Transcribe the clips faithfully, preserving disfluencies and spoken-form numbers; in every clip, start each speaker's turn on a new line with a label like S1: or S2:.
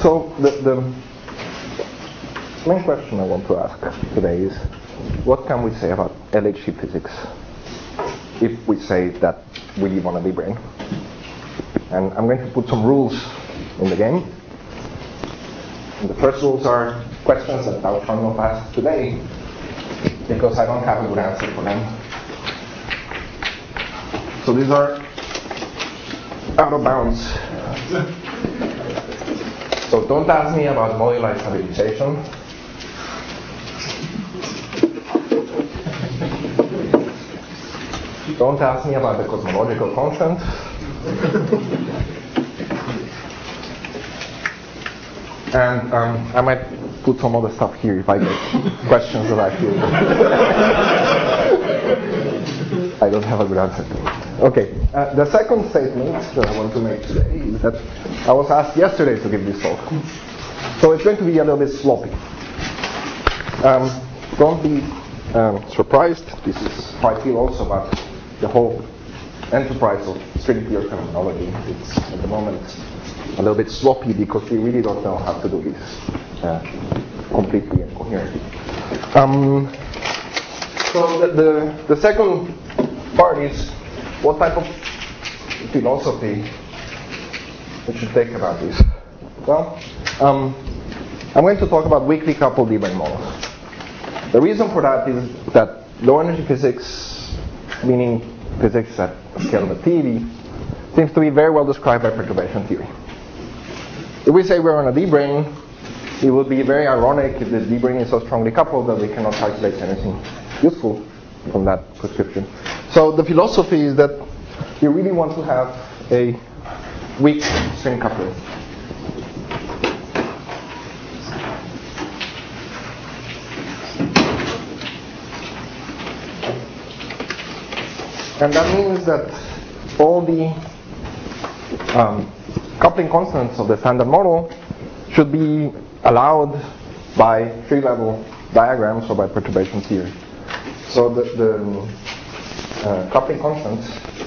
S1: So the, the main question I want to ask today is, what can we say about L H C physics if we say that we live on a D-brane? And I'm going to put some rules in the game. And the first rules are questions that I'll try not to ask today because I don't have a good answer for them. So these are out of bounds. So don't ask me about moduli stabilization. Don't ask me about the cosmological constant. And um, I might put some other stuff here if I get questions that I feel I don't have a good answer to. Okay, uh, the second statement that I want to make today is that I was asked yesterday to give this talk. So it's going to be a little bit sloppy. Um, don't be um, surprised. This is how I feel also about the whole enterprise of string theory terminology. It's at the moment a little bit sloppy because we really don't know how to do this uh, completely and coherently. Um, so the, the, the second part is what type of philosophy we should take about this. Well, um, I'm going to talk about weakly coupled D-brane models. The reason for that is that low energy physics, meaning physics at scale of T eV, seems to be very well described by perturbation theory. If we say we're on a D-brane, it would be very ironic if the D-brane is so strongly coupled that we cannot calculate anything useful from that prescription. So the philosophy is that you really want to have a weak string coupling. And that means that all the um, coupling constants of the standard model should be allowed by tree-level diagrams or by perturbation theory. So the, the uh, coupling constants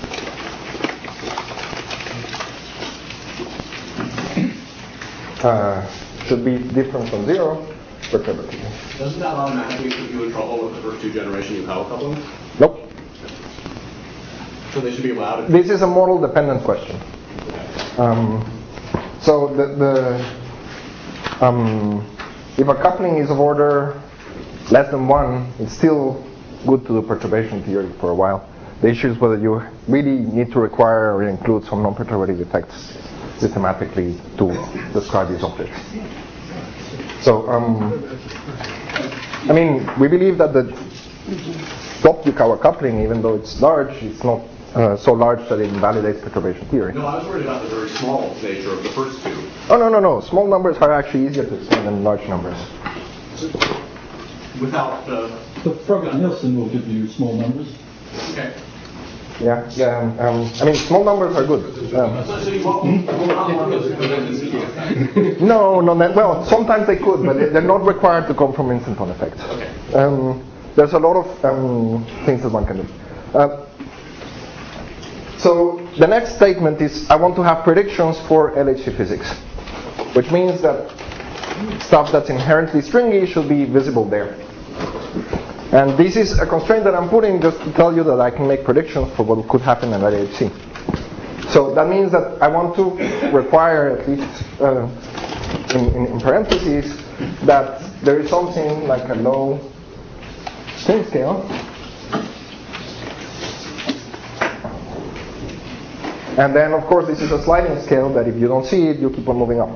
S1: uh, should be different from zero perturbatively.
S2: Doesn't that automatically put you in trouble with the first two generation of power coupling?
S1: Nope.
S2: So they should be allowed.
S1: This is a model-dependent question. Um, so the, the um, if a coupling is of order less than one, it's still good to do perturbation theory for a while. The issue is whether you really need to require or include some non-perturbative effects systematically to describe these objects. So, um, I mean, we believe that the top Yukawa coupling, even though it's large, it's not uh, so large that it invalidates perturbation theory.
S2: No, I was worried about the very small nature of the first two.
S1: Oh, no, no, no. Small numbers are actually easier to explain than large numbers.
S2: Without the...
S3: The Frege-Nielsen will give you small numbers.
S2: Okay.
S1: Yeah, yeah. Um, um, I mean, small numbers are good. Um,
S2: So, so you won't, you will not want those to prevent the Ziki effect?
S1: no, no. Well, sometimes they could, but they're not required to come from instanton effects.
S2: Okay.
S1: Um, there's a lot of um, things that one can do. Uh, so the next statement is I want to have predictions for L H C physics, which means that stuff that's inherently stringy should be visible there. And this is a constraint that I'm putting just to tell you that I can make predictions for what could happen in L H C. So that means that I want to require, at least uh, in, in, in parentheses, that there is something like a low string scale. And then, of course, this is a sliding scale that if you don't see it, you keep on moving up.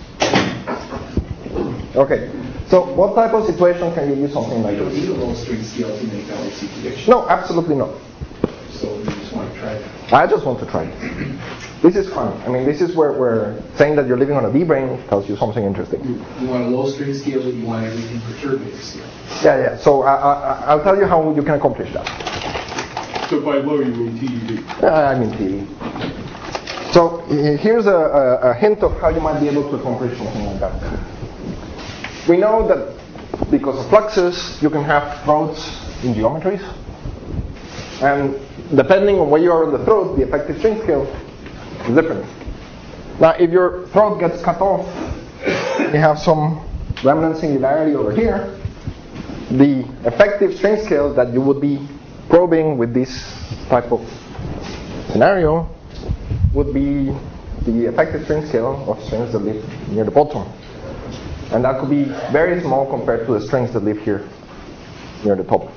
S1: Okay. So what type of situation can you use something like
S4: You don't
S1: this?
S4: need a low string scale to make L H C prediction.
S1: No, absolutely not.
S4: So you just want to try that.
S1: I just want to try it. This is fun. I mean, this is where we're saying that you're living on a D-brane tells you something interesting.
S4: You, you want a low string scale, but you want everything perturbative scale.
S1: Yeah, yeah. So I, I, I'll tell you how you can accomplish that.
S3: So by low you mean T E V.
S1: Uh, I mean T V. So uh, here's a, a, a hint of how you might be able to accomplish something like that. We know that because of fluxes, you can have throats in geometries. And depending on where you are on the throat, the effective string scale is different. Now, if your throat gets cut off we have some remnant singularity over here. The effective string scale that you would be probing with this type of scenario would be the effective string scale of strings that live near the bottom. And that could be very small compared to the strings that live here near the top.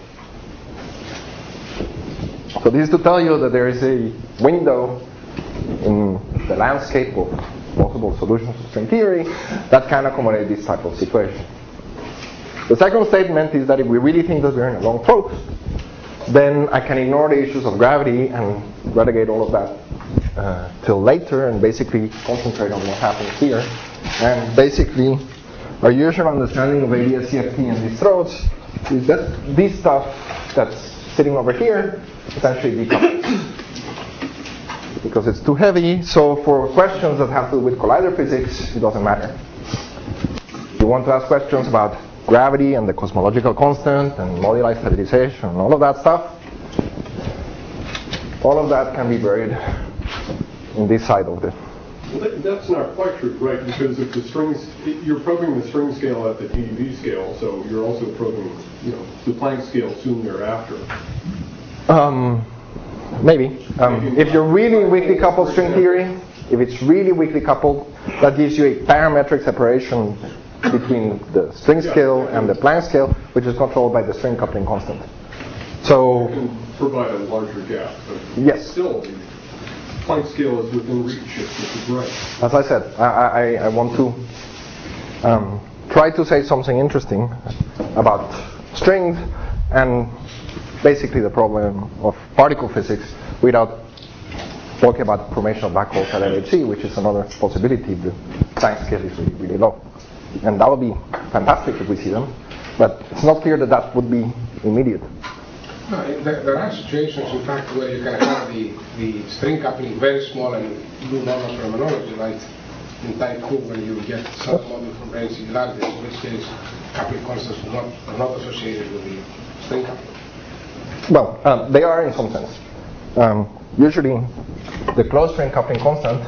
S1: So this is to tell you that there is a window in the landscape of possible solutions to string theory that can accommodate this type of situation. The second statement is that if we really think that we're in a long throat, then I can ignore the issues of gravity and relegate all of that uh, till later and basically concentrate on what happens here. And basically, our usual understanding of A D S C F T and these throats is that this stuff that's sitting over here essentially decouples because it's too heavy. So for questions that have to do with collider physics, it doesn't matter. If you want to ask questions about gravity and the cosmological constant and moduli stabilization and all of that stuff, all of that can be buried in this side of the.
S3: Well, that, that's not quite true, right? Because if the strings, you're probing the string scale at the T D V scale, so you're also probing, you know, the Planck scale soon thereafter.
S1: Um, maybe. Um, if you're really weakly coupled string theory, if it's really weakly coupled, that gives you a parametric separation between the string scale and the Planck scale, which is controlled by the string coupling constant. So
S3: you can provide a larger gap, but
S1: yes.
S3: Still, the Planck scale is within reach, which is right.
S1: As I said, I, I, I want to um, try to say something interesting about strings and basically the problem of particle physics without talking about the formation of black holes at L H C, which is another possibility if the Planck scale is really, really low. And that would be fantastic if we see them, but it's not clear that that would be immediate.
S5: No, there, there are situations, in fact, where you can have the, the string coupling very small and do normal phenomenology, right? In type two, when you get some model from brain singularities, in which case coupling constants are not, are not associated with the string coupling.
S1: Well, um, they are in some sense. Um, usually, the closed string coupling constant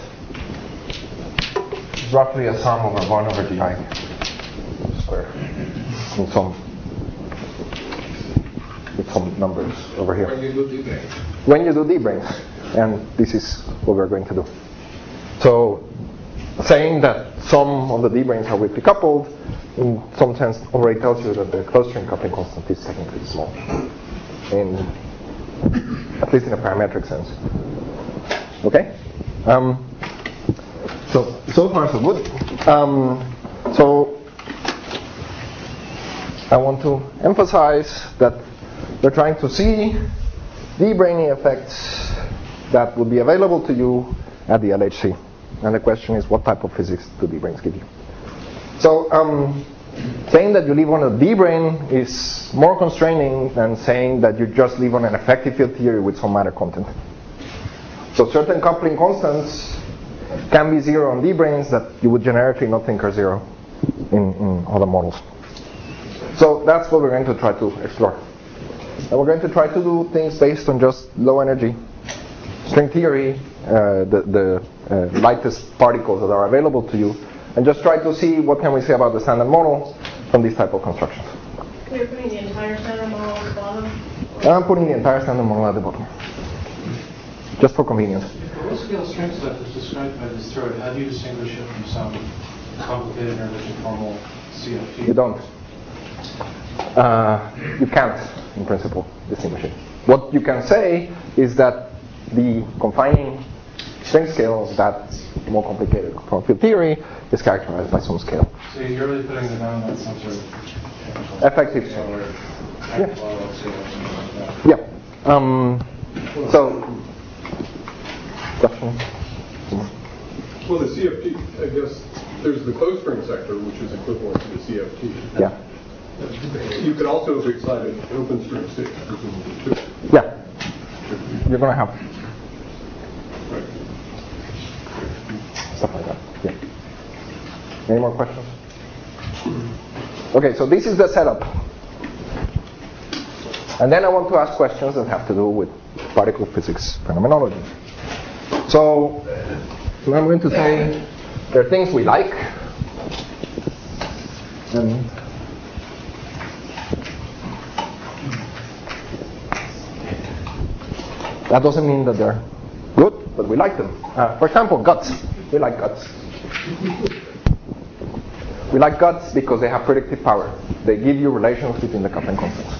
S1: is roughly a sum over one over G I square in some with some numbers over here.
S5: When you do D-branes.
S1: When you do D-branes, and this is what we're going to do. So, saying that some of the D-branes are weakly coupled, in some sense, already tells you that the closed string coupling constant is technically small, in at least in a parametric sense. Okay. Um, so so far so good. Um, so I want to emphasize that we're trying to see D-braining effects that would be available to you at the L H C. And the question is, what type of physics do D-branes give you? So um, saying that you live on a D-brane is more constraining than saying that you just live on an effective field theory with some matter content. So certain coupling constants can be zero on D-branes that you would generically not think are zero in, in other models. So that's what we're going to try to explore. And we're going to try to do things based on just low energy string theory, uh, the, the uh, lightest particles that are available to you, and just try to see what can we say about the standard model from these type of constructions.
S6: You're putting the entire standard model at the bottom?
S1: I'm putting the entire standard model at the bottom, just for convenience.
S2: What scale string stuff is described by this thread? How do you distinguish it from some complicated or rigid formal C F T?
S1: You don't. Uh, you can't, in principle, distinguish it. What you can say is that the confining string scale of that more complicated conformal field theory is characterized by some scale.
S2: So you're really putting it down at some sort of
S1: Effective
S2: scale or
S1: Yeah.
S2: actual scale or something like that.
S1: Yeah. Um, so, question?
S3: Well, the C F T, I guess, there's the closed string sector, which is equivalent to the C F T.
S1: Yeah.
S3: You could also have excited open string state, presumably, too.
S1: Yeah. You're going to have
S3: Right.
S1: stuff like that. Yeah. Any more questions? Okay, so this is the setup. And then I want to ask questions that have to do with particle physics phenomenology. So I'm going to say there are things we like And that doesn't mean that they're good, but we like them. Uh, for example, guts. We like guts. We like guts because they have predictive power. They give you relations between the coupling constants.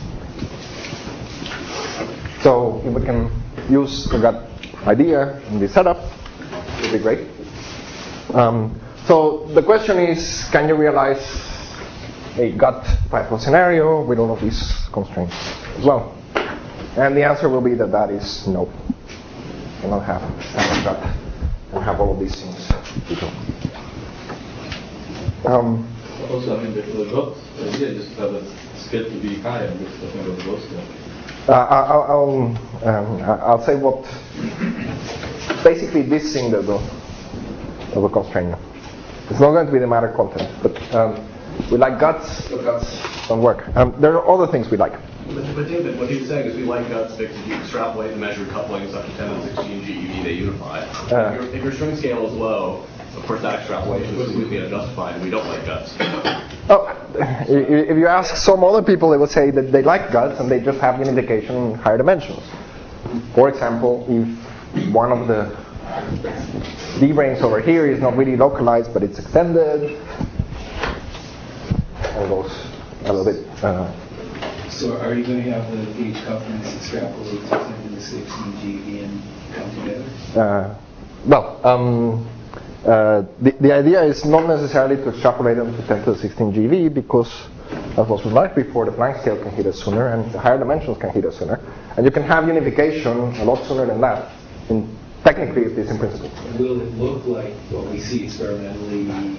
S1: So if we can use the gut idea in this setup, it would be great. Um, so the question is, can you realize a gut type of scenario with all of these constraints as well? And the answer will be that that is no. You cannot have standard gut and have all of these things. Um,
S7: also, I mean, the, the gut idea just have a scale to be high, and this is about the gut scale.
S1: Uh, I'll, I'll, um, I'll say what basically this thing that will, that will constrain you. It's not going to be the matter content, but um, we like guts, but guts don't work. Um, there are other things we like.
S8: But, but David, what he was saying is we like guts because if you extrapolate the measured couplings up to ten and sixteen G E V, they unify.
S1: Uh,
S8: if, your, if your string scale is low, of course that extrapolation is completely unjustified, and we don't like guts.
S1: Oh, if you ask some other people, they will say that they like guts and they just have unification in higher dimensions. For example, if one of the D-branes over here is not really localized, but it's extended, all those a little bit. Uh,
S4: So are you going to have the gauge couplings extrapolate to ten to the sixteen G E V and come together?
S1: uh, well, um, uh, the, the idea is not necessarily to extrapolate them to ten to the sixteen G E V because, as was remarked before, the Planck scale can hit us sooner and the higher dimensions can hit us sooner. And you can have unification a lot sooner than that. And technically, it is in principle.
S4: Will it look like what we see experimentally? Um,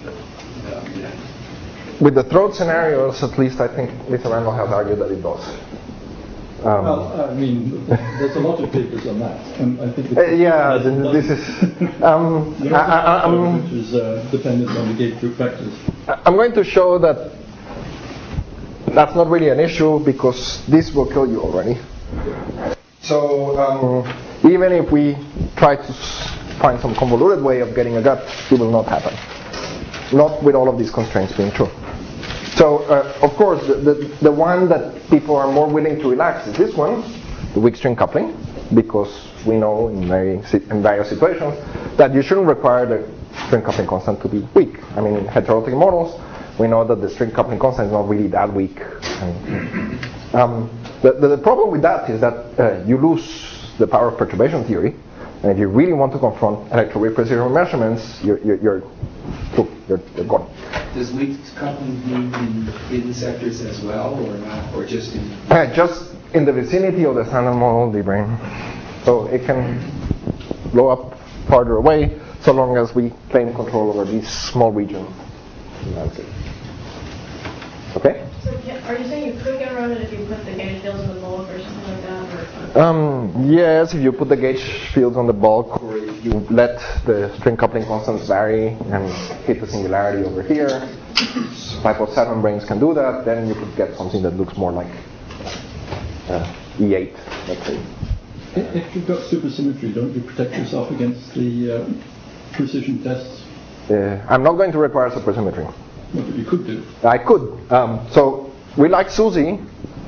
S1: With the throat scenarios, at least I think Lisa Randall has argued that it does. Um,
S9: well, I mean, there's a lot of papers on that. And I think
S1: uh, yeah, this is. Um, I, I, I'm,
S9: which is uh, dependent on the gauge group vectors.
S1: I'm going to show that that's not really an issue because this will kill you already. So um, even if we try to find some convoluted way of getting a gut, it will not happen. Not with all of these constraints being true. So, uh, of course, the, the, the one that people are more willing to relax is this one, the weak string coupling, because we know in, very, in various situations that you shouldn't require the string coupling constant to be weak. I mean, in heterotic models, we know that the string coupling constant is not really that weak. And, um, the, the, the problem with that is that uh, you lose the power of perturbation theory, and if you really want to confront electroweak precision measurements, you're, you're, you're You're, you're gone.
S4: Does weak coupling mean in hidden sectors as well, or not, or just in?
S1: Uh, just in the vicinity of the standard model D-brane. So it can blow up farther away, so long as we claim control over this small region. That's it. Okay?
S6: So can, are you saying you could get around it if you put the gauge fields in the bulk or something like that? Or?
S1: Um, yes, if you put the gauge fields on the bulk, or if you let the string coupling constants vary and hit the singularity over here, type of seven branes can do that, then you could get something that looks more like uh, E eight, let's say.
S9: If you've got supersymmetry, don't you protect yourself against the uh, precision tests?
S1: Uh, I'm not going to require supersymmetry.
S9: Well, but you could do.
S1: I could. Um, so we like SUSY.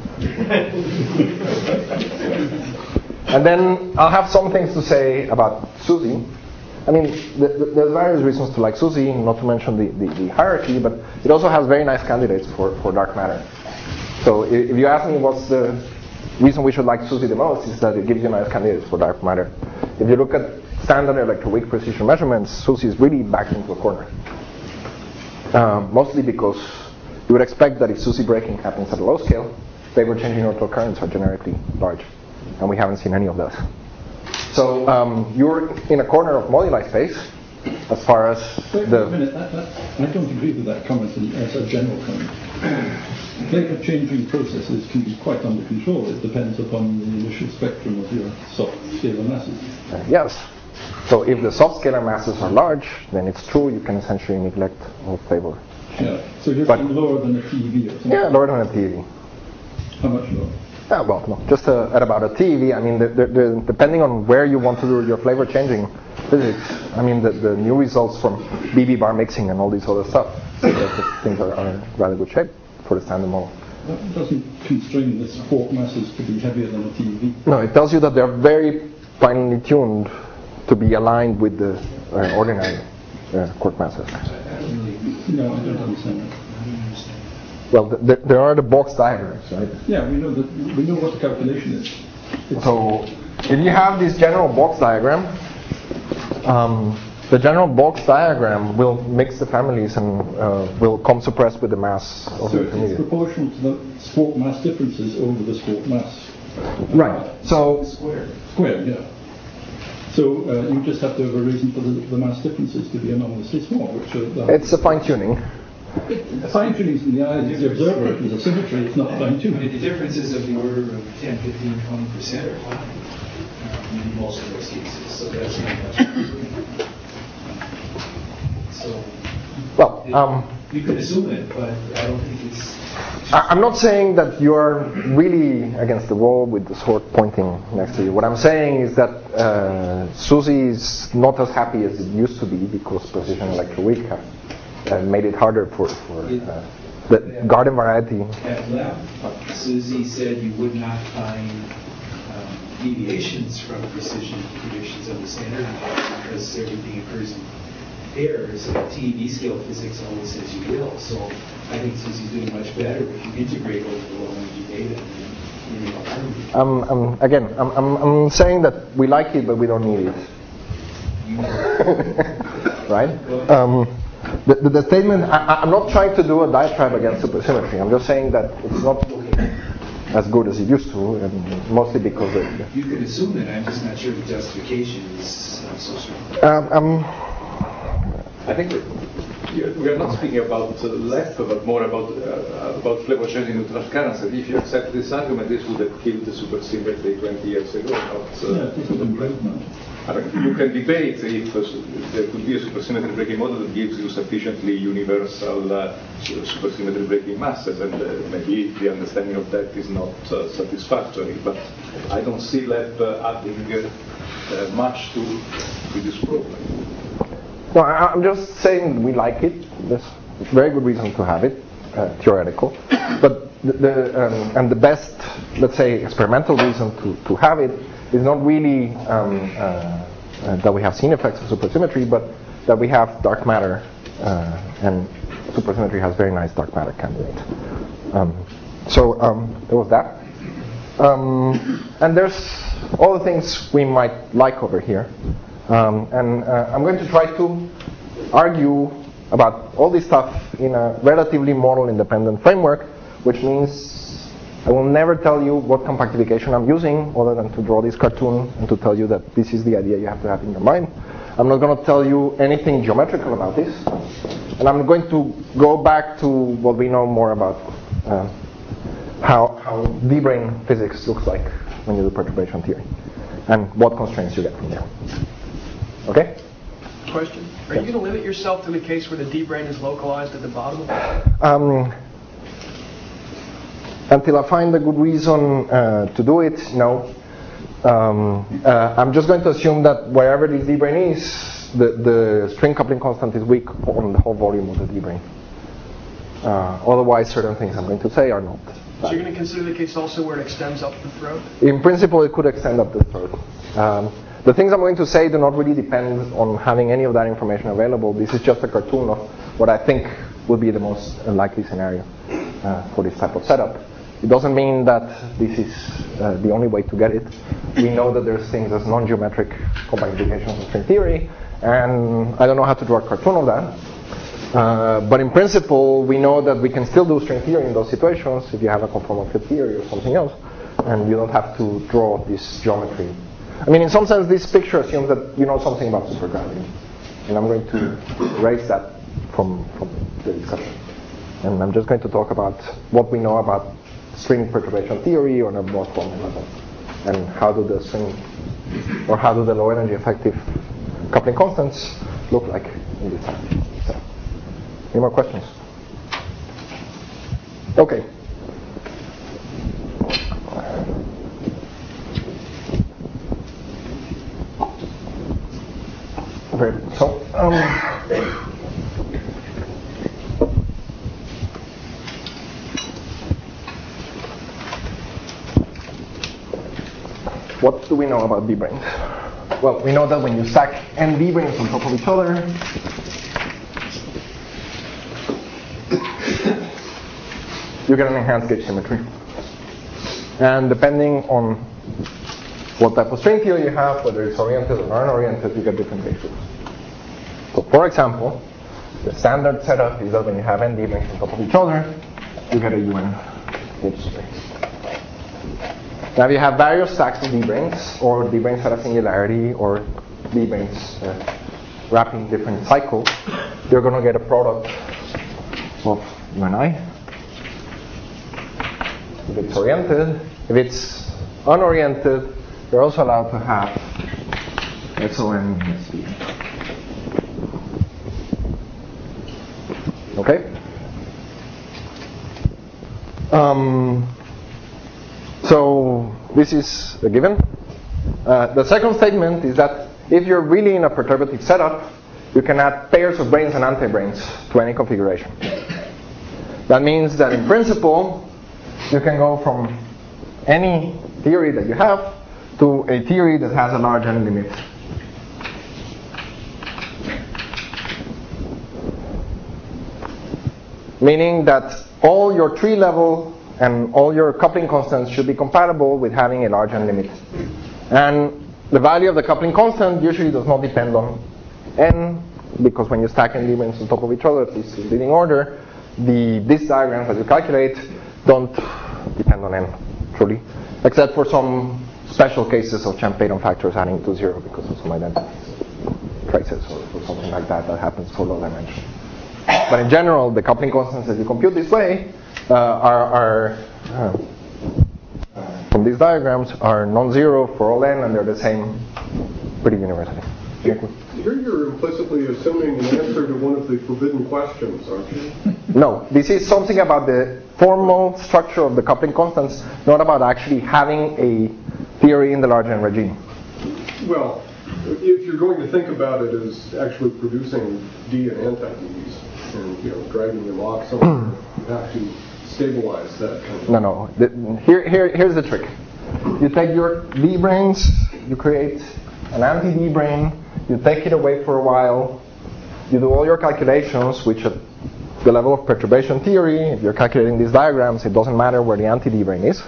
S1: And then I'll have some things to say about SUSY. I mean, the, the, there's various reasons to like SUSY, not to mention the, the, the hierarchy, but it also has very nice candidates for, for dark matter. So if, if you ask me what's the reason we should like SUSY the most, is that it gives you nice candidates for dark matter. If you look at standard electroweak precision measurements, SUSY is really backed into a corner. Um, mostly because you would expect that if SUSY breaking happens at a low scale, favor changing orbital currents are generically large, and we haven't seen any of those. So um, you're in a corner of moduli space as far as
S9: Wait,
S1: the...
S9: wait a minute, that, that, I don't agree with that comment as a general comment. Flavor changing processes can be quite under control. It depends upon the initial spectrum of your soft scalar masses.
S1: Uh, yes. So if the soft scalar masses are large, then it's true you can essentially neglect all flavor.
S9: Yeah. So you're
S1: But-
S9: saying lower than a T E V or something?
S1: Yeah, lower than a T E V.
S9: How much lower?
S1: Yeah, well, no, just uh, at about a T E V. I mean, the, the, the, depending on where you want to do your flavor changing physics, I mean, the, the new results from B B bar mixing and all this other stuff, so that the things are, are in rather good shape for the standard model.
S9: That doesn't constrain the support masses to be heavier than a T E V.
S1: No, it tells you that they're very finely tuned to be aligned with the uh, ordinary uh, quark masses.
S9: No, I don't understand that.
S1: Well, the, the, there are the box diagrams, right?
S9: Yeah, we know that we know what the calculation is. It's
S1: So, if you have this general box diagram, um, the general box diagram will mix the families and uh, will come suppressed with the mass of
S9: so
S1: the
S9: it's
S1: intermediate.
S9: proportional to the support mass differences over the support mass.
S1: Right. So,
S4: Square.
S9: Squared, yeah. So uh, you just have to have a reason for the, the mass differences to be anomalously small, which are the
S1: it's a fine tuning.
S9: fine tuning in the eye of the observer. If there's a symmetry, it's not fine
S4: I mean,
S9: tuning.
S4: the differences of the order of ten, fifteen, twenty percent are fine um, in most of those cases, so that's not much. So
S1: Well,
S4: it-
S1: um,
S4: you could assume it, but I don't think it's.
S1: I, I'm not saying that you're really against the wall with the sword pointing next to you. What I'm saying is that uh, SUSY is not as happy as it used to be because Precision Electro Week have uh, made it harder for, for uh, the garden variety.
S4: At lab, Susie said you would not find um, deviations from precision predictions of the standard because everything occurs in pairs, and T E V scale physics always says you will. So I think Susie's doing much better if you integrate over the low energy data. And you know,
S1: Um, um, again, I'm, I'm, I'm saying that we like it, but we don't need it.
S4: you know,
S1: Right? Um, the, the, the statement, I, I'm not trying to do a diatribe against supersymmetry. I'm just saying that it's not looking as good as it used to, and mostly because of,
S4: you could assume it. I'm just not sure the justification is uh, so strong.
S1: um, um,
S7: I think we we are not speaking about uh, left, but more about uh, about flavor changing neutral currents. And if you accept this argument, this would have killed the supersymmetry twenty years ago. Not, uh,
S9: Yeah, it's an improvement.
S7: I mean, you can debate if uh, there could be a supersymmetry breaking model that gives you sufficiently universal uh, supersymmetry breaking masses, and uh, maybe the understanding of that is not uh, satisfactory. But I don't see left uh, adding uh, much to, to this problem.
S1: no, I, I'm just saying we like it. There's very good reason to have it, uh, theoretical. But the, the um, and the best, let's say, experimental reason to, to have it is not really um, uh, uh, that we have seen effects of supersymmetry, but that we have dark matter, uh, and supersymmetry has very nice dark matter candidate. Um, so um, there was that. Um, and there's all the things we might like over here. Um, and uh, I'm going to try to argue about all this stuff in a relatively model-independent framework, which means I will never tell you what compactification I'm using other than to draw this cartoon and to tell you that this is the idea you have to have in your mind. I'm not going to tell you anything geometrical about this. And I'm going to go back to what we know more about uh, how, how D-brane physics looks like when you do perturbation theory and what constraints you get from there. Okay?
S10: Question. Are you going to limit yourself to the case where the D-brane is localized at the bottom?
S1: Um, until I find a good reason uh, to do it, no. Um, uh, I'm just going to assume that wherever this D-brane is, the, the string coupling constant is weak on the whole volume of the D-brane. Uh, otherwise, certain things I'm going to say are not.
S10: So you're going to consider the case also where it extends up the throat?
S1: In principle, it could extend up the throat. Um, the things I'm going to say do not really depend on having any of that information available. This is just a cartoon of what I think would be the most likely scenario uh, for this type of setup. It doesn't mean that this is uh, the only way to get it. We know that there's things as non-geometric compactification of string theory, and I don't know how to draw a cartoon of that. Uh, but in principle, we know that we can still do string theory in those situations if you have a conformal field theory or something else, and you don't have to draw this geometry. I mean, in some sense, this picture assumes that you know something about supergravity, and I'm going to erase that from, from the discussion. And I'm just going to talk about what we know about string perturbation theory on a more formal level, and how do the string, or how do the low energy effective coupling constants look like in this type. So, any more questions? Okay. Um, what do we know about D-branes? Well, we know that when you stack n D-branes on top of each other, you get an enhanced gauge symmetry. And depending on what type of string theory you have, whether it's oriented or non-oriented, you get different gauge rules. So for example, the standard setup is that when you have n D-branes on top of each other, you get a U N gauge string. Now, if you have various stacks of D-branes, or D-branes at a singularity, or D-branes uh, wrapping different cycles, you're going to get a product of U N I. If it's oriented, if it's unoriented, you're also allowed to have S O N and S P N. Okay? Um, so this is a given. Uh, the second statement is that if you're really in a perturbative setup, you can add pairs of branes and anti-branes to any configuration. That means that in principle, you can go from any theory that you have to a theory that has a large n limit. Meaning that all your tree level and all your coupling constants should be compatible with having a large n limit. And the value of the coupling constant usually does not depend on n, because when you stack n D-branes on top of each other, at least in leading order, the these diagrams that you calculate don't depend on n, truly, except for some special cases of Champeyron factors adding to zero because of some identity traces or, or something like that that happens for low dimension. But in general, the coupling constants that you compute this way uh, are, are uh, from these diagrams are non-zero for all n, and they're the same pretty universally.
S3: Here you're implicitly assuming an answer to one of the forbidden questions, aren't you?
S1: No, this is something about the formal structure of the coupling constants, not about actually having a theory in the large n regime.
S3: Well, if you're going to think about it as actually producing D and anti-Ds and, you know, dragging them off somewhere, you have to stabilize that kind of
S1: No, no. The, here, here, here's the trick. You take your D-branes, you create an anti-D-brane, you take it away for a while, you do all your calculations, which at the level of perturbation theory, if you're calculating these diagrams, it doesn't matter where the anti-D-brane is.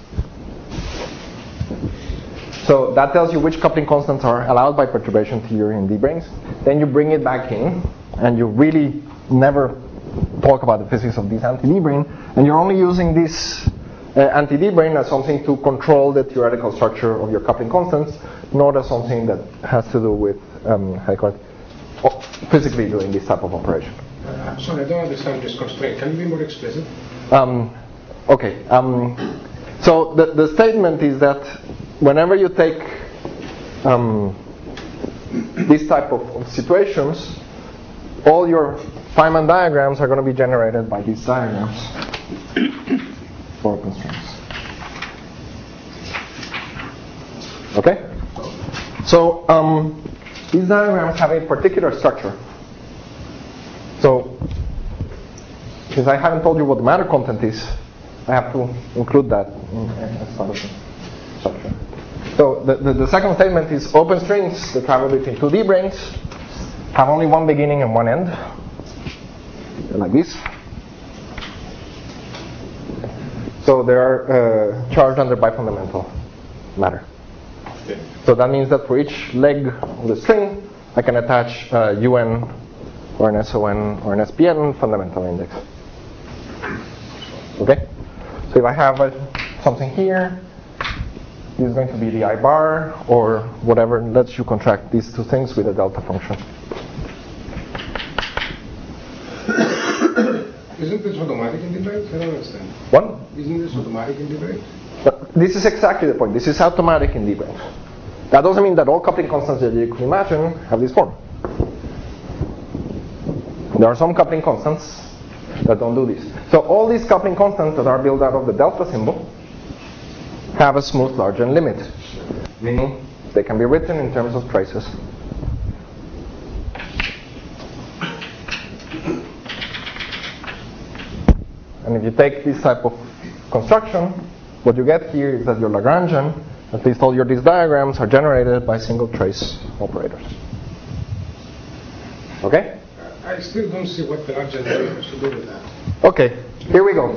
S1: So that tells you which coupling constants are allowed by perturbation theory in D-branes. Then you bring it back in, and you really never talk about the physics of this anti-D-brane, and you're only using this uh, anti-D-brane as something to control the theoretical structure of your coupling constants, not as something that has to do with um, how you call it, physically doing this type of operation.
S5: Uh, sorry, I don't understand this constraint. Can you be more explicit?
S1: Um, okay. Um, so the, the statement is that whenever you take um, this type of, of situations, all your Feynman diagrams are going to be generated by these diagrams for constraints. Okay? So um, these diagrams have a particular structure. So, since I haven't told you what the matter content is, I have to include that in, as part of the structure. So the, the, the second statement is open strings that travel between two D-branes have only one beginning and one end. They're like this. So they are uh, charged under bifundamental matter. So that means that for each leg of the string, I can attach uh, U N or an S O N or an S P N fundamental index. Okay? So if I have uh, something here, this is going to be the I bar or whatever lets you contract these two things with a delta function.
S5: Isn't this automatic in D-branes? I don't understand.
S1: What?
S5: Isn't this automatic in D-branes?
S1: But this is exactly the point. This is automatic in D-branes. That doesn't mean that all coupling constants that you can imagine have this form. There are some coupling constants that don't do this. So all these coupling constants that are built out of the delta symbol have a smooth large n limit, meaning they can be written in terms of traces. And if you take this type of construction, what you get here is that your Lagrangian, at least all your these diagrams, are generated by single trace operators. Okay?
S5: I still don't see what the Lagrangian has to do with that.
S1: Okay, here we go.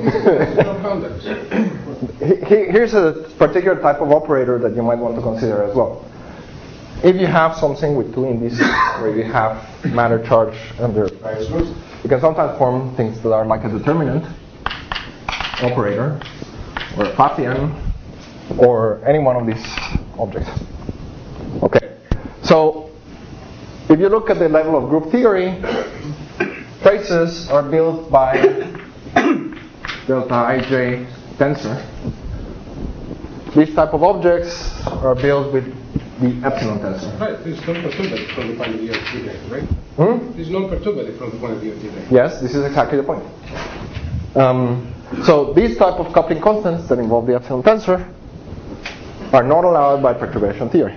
S1: Here's a particular type of operator that you might want to consider as well. If you have something with two indices where you have matter charge under various groups, you can sometimes form things that are like a determinant operator or a Pfaffian or any one of these objects. Okay, so if you look at the level of group theory, traces are built by delta ij tensor. These type of objects are built with the epsilon tensor.
S5: Right, this is non-perturbable from the point of view of D-brane, right?
S1: Hmm?
S5: This is non-perturbable from the point of view of D-brane.
S1: Yes, this is exactly the point. Um, so these type of coupling constants that involve the epsilon tensor are not allowed by perturbation theory.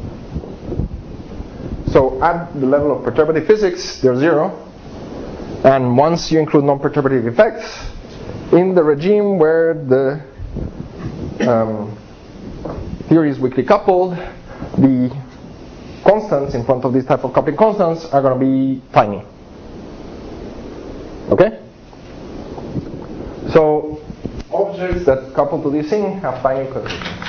S1: So at the level of perturbative physics, they're zero. And once you include non-perturbative effects, in the regime where the um, theory is weakly coupled, the constants in front of these type of coupling constants are going to be tiny. Okay? So objects that couple to this thing have tiny coefficients,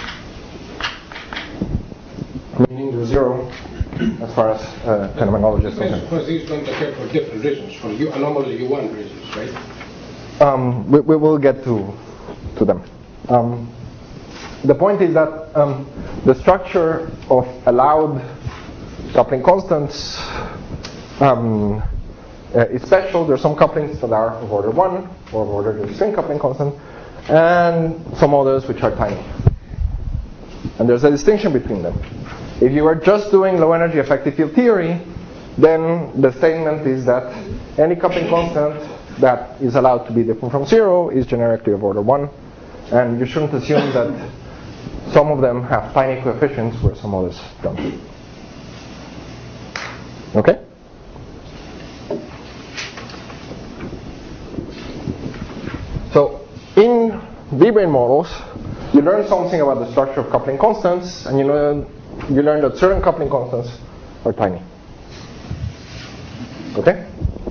S1: meaning they're zero as far as uh, phenomenology is concerned.
S5: Because these don't occur for different reasons, for U anomalous U one reasons, right?
S1: Um, we, we will get to to them. Um, the point is that um, the structure of allowed coupling constants um, uh, is special. There are some couplings that are of order one, or of order the string coupling constant, and some others which are tiny. And there's a distinction between them. If you are just doing low energy effective field theory, then the statement is that any coupling constant that is allowed to be different from zero is generically of order one, and you shouldn't assume that some of them have tiny coefficients where some others don't. Okay? So in D-brane models, you learn something about the structure of coupling constants, and you learn you learn that certain coupling constants are tiny. Okay?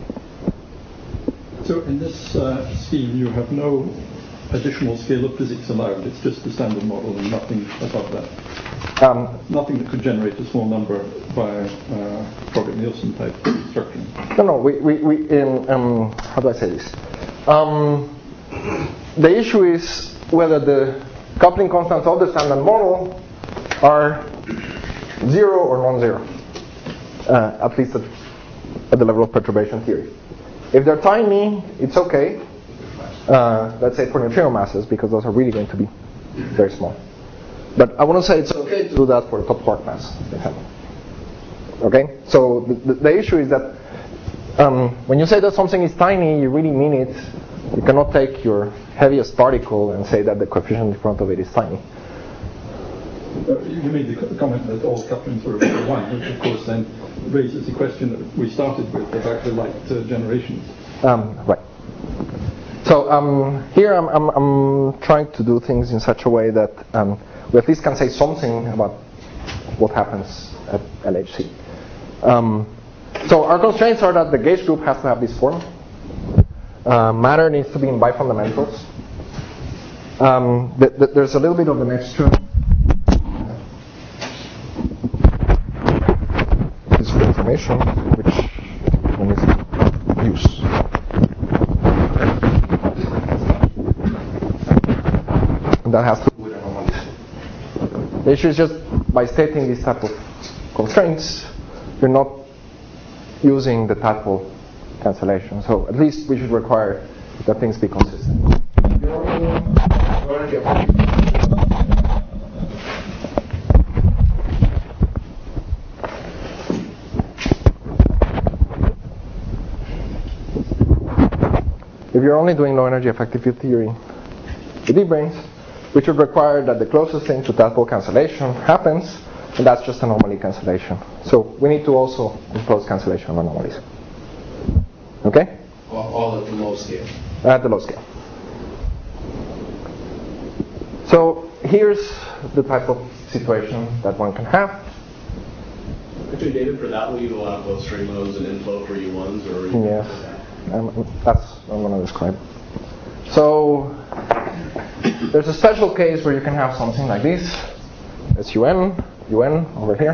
S9: So in this uh, scheme, you have no additional scale of physics allowed. It's just the standard model and nothing above that.
S1: Um,
S9: nothing that could generate a small number by uh, Froggatt-Nielsen type structuring.
S1: No, no. We, we, we in, um, how do I say this? Um, the issue is whether the coupling constants of the standard model are zero or non-zero, uh, at least at, at the level of perturbation theory. If they're tiny, it's okay. Uh, let's say for neutrino masses, because those are really going to be very small. But I want to say it's okay to do that for a top quark mass, for example. Okay? So the, the, the issue is that um, when you say that something is tiny, you really mean it. You cannot take your heaviest particle and say that the coefficient in front of it is tiny.
S9: Uh, you made the co- comment that all couplings are over one, which of course then raises the question that we started with about the light uh, generations.
S1: Um, right. So um, here I'm, I'm, I'm trying to do things in such a way that um, we at least can say something about what happens at L H C. Um, so our constraints are that the gauge group has to have this form. Uh, matter needs to be in bifundamentals. Um, th- th- there's a little bit of an extra piece of information which one needs to use. And that has to do with anomalies. The issue is just by stating this type of constraints, you're not using the typal cancellation. So at least we should require that things be consistent. If you're only doing low energy effective field theory with D-branes, we should require that the closest thing to typal cancellation happens, and that's just anomaly cancellation. So we need to also impose cancellation of anomalies. Okay?
S4: All, all at the low scale.
S1: At the low scale. So here's the type of situation that one can have.
S8: Actually, David, for that, will you allow both string modes and inflow for U ones? Or
S1: Yes, um, that's what I'm going to describe. So there's a special case where you can have something like this. It's Un, Un over here.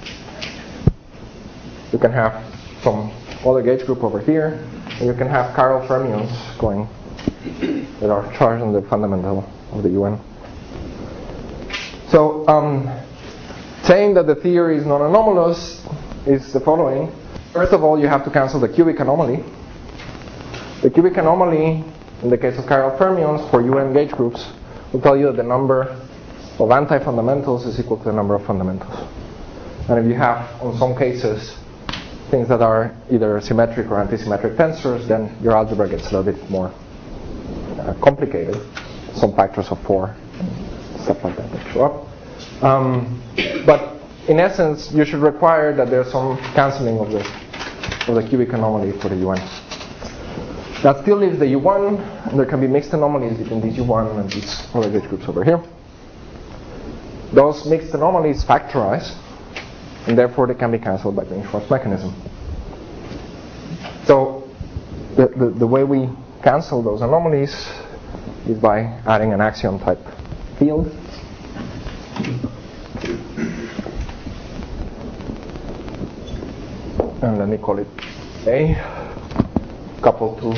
S1: You can have some other gauge group over here, and you can have chiral fermions going that are charged on the fundamental of the U N. So um, saying that the theory is non-anomalous is the following. First of all, you have to cancel the cubic anomaly. The cubic anomaly, in the case of chiral fermions for U N gauge groups, will tell you that the number of anti-fundamentals is equal to the number of fundamentals. And if you have, on some cases, things that are either symmetric or antisymmetric tensors, then your algebra gets a little bit more uh, complicated. Some factors of four, and stuff like that that show up. Um, but in essence, you should require that there's some canceling of the of the cubic anomaly for the U N. That still leaves the U one, and there can be mixed anomalies between these U one and these other gauge groups over here. Those mixed anomalies factorize, and therefore they can be cancelled by Green-Schwarz mechanism. So the, the, the way we cancel those anomalies is by adding an axion type field. And let me call it A, coupled to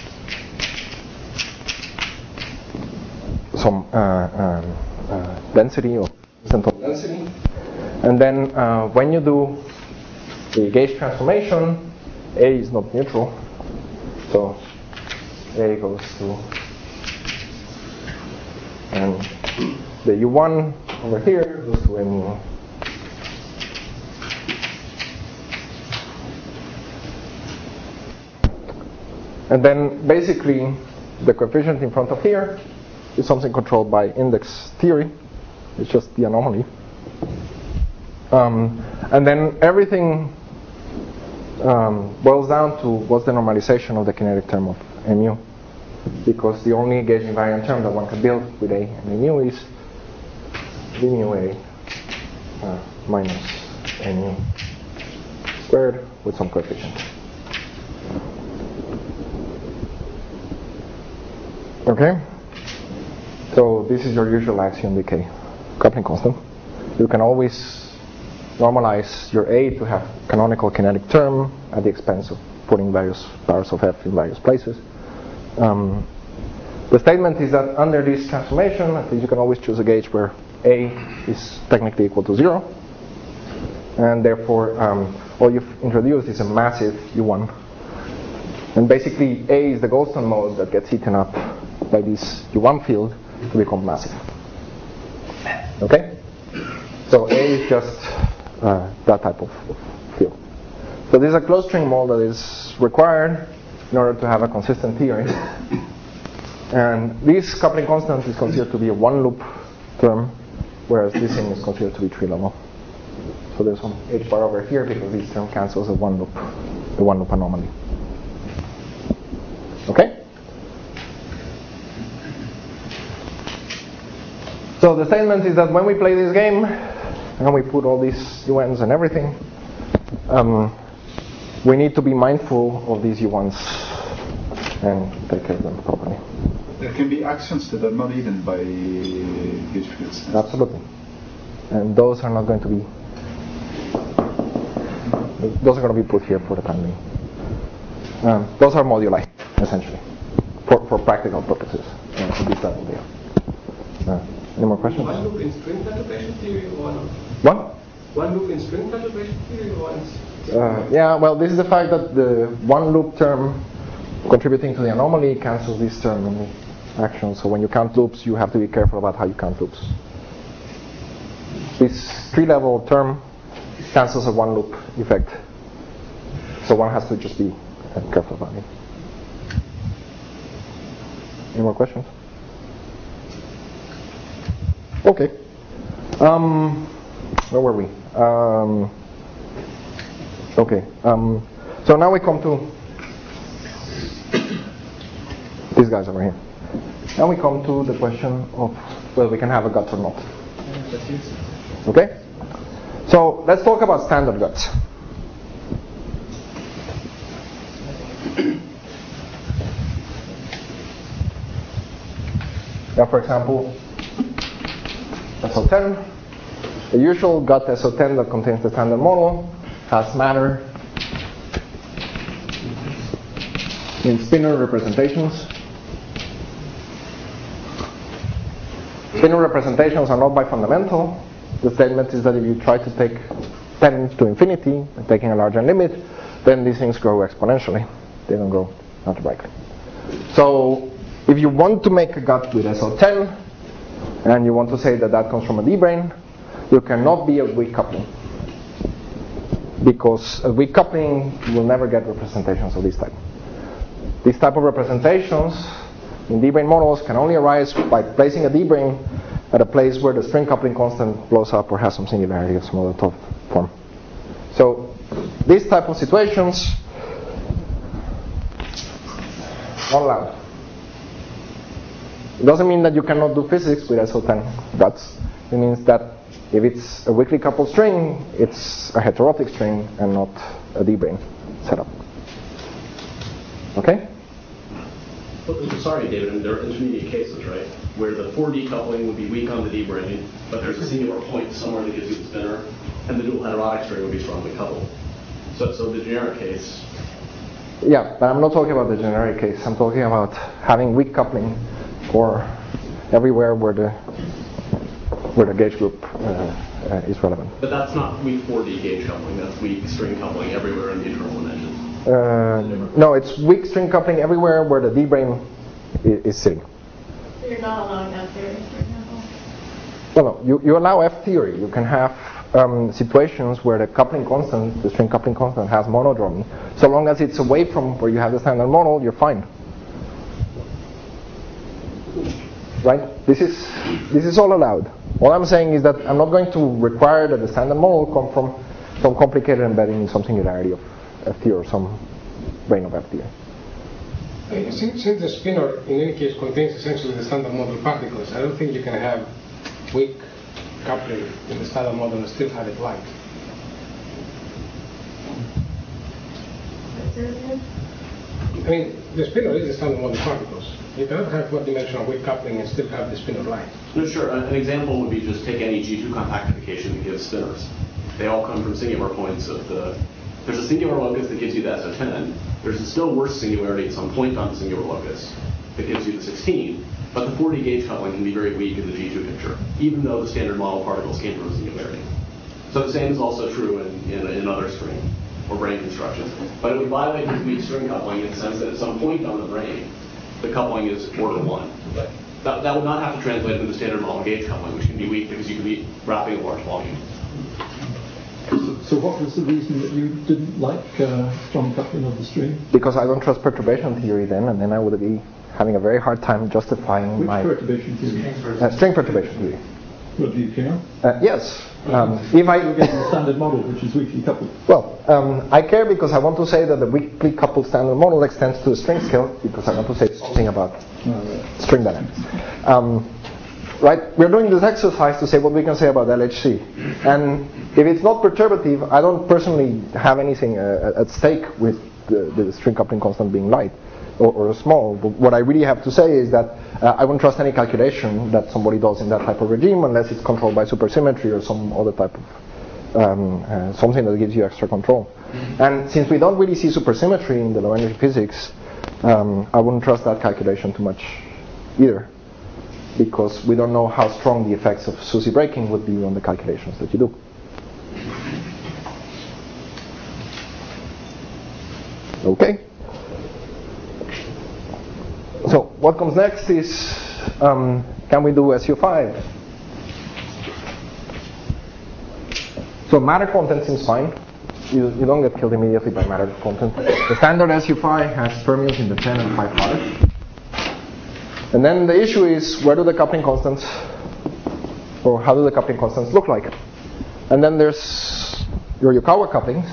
S1: some uh, um, uh, density or central density. And then uh, when you do the gauge transformation, A is not neutral, so A goes to, and the U one over here goes to mu. And then basically the coefficient in front of here is something controlled by index theory. It's just the anomaly. Um, and then everything um, boils down to what's the normalization of the kinetic term of mu. Because the only gauge invariant term that one can build with A and mu is d mu A uh, minus mu squared with some coefficient. Okay? So this is your usual axion decay coupling constant. You can always normalize your A to have canonical kinetic term at the expense of putting various powers of F in various places. Um, the statement is that under this transformation, at least you can always choose a gauge where A is technically equal to zero. And therefore, um, all you've introduced is a massive U one. And basically, A is the Goldstone mode that gets eaten up by this U one field to become massive. Okay? So A is just uh, that type of, of field. So this is a closed string mode that is required in order to have a consistent theory. And this coupling constant is considered to be a one loop term, whereas this thing is considered to be tree level. So there's some H bar over here because this term cancels a one loop, the one loop anomaly. Okay? So the statement is that when we play this game, and we put all these U Ns and everything, um, we need to be mindful of these U ones and take care of them properly.
S11: There can be axions that are not eaten by gauge fields.
S1: Absolutely. And those are not going to be, those are going to be put here for the time being. Um, those are moduli, essentially, for, for practical purposes. Uh, for this level there. Uh, any more questions?
S3: One loop in string perturbation theory or one?
S1: What?
S3: One loop in string perturbation theory or one?
S1: Uh, yeah, well, this is the fact that the one loop term contributing to the anomaly cancels this term in the action. So when you count loops, you have to be careful about how you count loops. This tree-level term cancels a one loop effect. So one has to just be careful about it. Any more questions? Okay. Um, where were we? Um, okay. Um, so now we come to these guys over here. And we come to the question of whether we can have a gut or not. Okay? So let's talk about standard guts. Yeah, for example, S O ten. The usual gut S O ten that contains the standard model has matter in spinor representations. Spinor representations are not bifundamental. The statement is that if you try to take ten to infinity, by taking a larger limit, then these things grow exponentially. They don't grow algebraically. So if you want to make a gut with S O ten, and you want to say that that comes from a D-brane, you cannot be a weak coupling. Because a weak coupling will never get representations of this type. These type of representations in D-brane models can only arise by placing a D-brane at a place where the string coupling constant blows up or has some singularity of some other top form. So these type of situations not allowed. It doesn't mean that you cannot do physics with S O ten guts. It means that if it's a weakly coupled string, it's a heterotic string and not a D-brane setup. Okay?
S8: Well, sorry, David, I mean, there are intermediate cases, right, where the four D coupling would be weak on the D-brane, but there's a singular point somewhere that gives you the spinor, and the dual heterotic string would be strongly coupled. So, so the generic case.
S1: Yeah, but I'm not talking about the generic case. I'm talking about having weak coupling or everywhere where the where the gauge group uh, uh, is relevant.
S8: But that's not weak four D gauge coupling. That's weak string coupling everywhere in the internal dimensions.
S1: Uh, no, it's weak string coupling everywhere where the D-brane is, is sitting.
S6: So you're not allowing F theory, for example?
S1: Well, no, you, you allow F theory. You can have um, situations where the coupling constant, the string coupling constant, has monodromy. So long as it's away from where you have the standard model, you're fine. Right? This is this is all allowed. All I'm saying is that I'm not going to require that the standard model come from some complicated embedding in some singularity of F T or some brain of F T.
S5: Since, since the spinor in any case contains essentially the standard model particles, I don't think you can have weak coupling in the standard model and still have it light. I mean, the spinor is the standard model particles. You cannot have one-dimensional weak coupling and still have the spinor light.
S8: No, sure. An example would be just take any G two compactification that gives spinors. They all come from singular points of the. There's a singular locus that gives you the S O ten. There's a still worse singularity at some point on the singular locus that gives you the sixteen. But the four D gauge coupling can be very weak in the G two picture, even though the standard model particles came from a singularity. So the same is also true in, in, in other string or brane constructions. But it would violate this weak string coupling in the sense that at some point on the brane, the coupling is order one. That, that would not have to translate into the standard model gauge coupling, which can be weak because you could be wrapping a large volume.
S9: So, so what was the reason that you didn't like uh, strong coupling of the string?
S1: Because I don't trust perturbation theory then, and then I would be having a very hard time justifying
S9: Which
S1: my
S9: perturbation theory?
S1: Uh, string perturbation theory.
S9: Well, do you care?
S1: Uh, yes. Um, if I
S9: You're getting the standard model, which is weakly coupled.
S1: Well, um, I care because I want to say that the weakly coupled standard model extends to the string scale because I want to say something about string dynamics. Um, right? We're doing this exercise to say what we can say about L H C. And if it's not perturbative, I don't personally have anything uh, at stake with the, the string coupling constant being light or, or small. But what I really have to say is that uh, I won't trust any calculation that somebody does in that type of regime unless it's controlled by supersymmetry or some other type of um, uh, something that gives you extra control. And since we don't really see supersymmetry in the low energy physics, um, I wouldn't trust that calculation too much either, because we don't know how strong the effects of SUSY breaking would be on the calculations that you do. Okay. So what comes next is, um, can we do S U five? So matter content seems fine. You, you don't get killed immediately by matter content. The standard S U five has fermions in the ten and five five. And then the issue is, where do the coupling constants, or how do the coupling constants look like? And then there's your Yukawa couplings.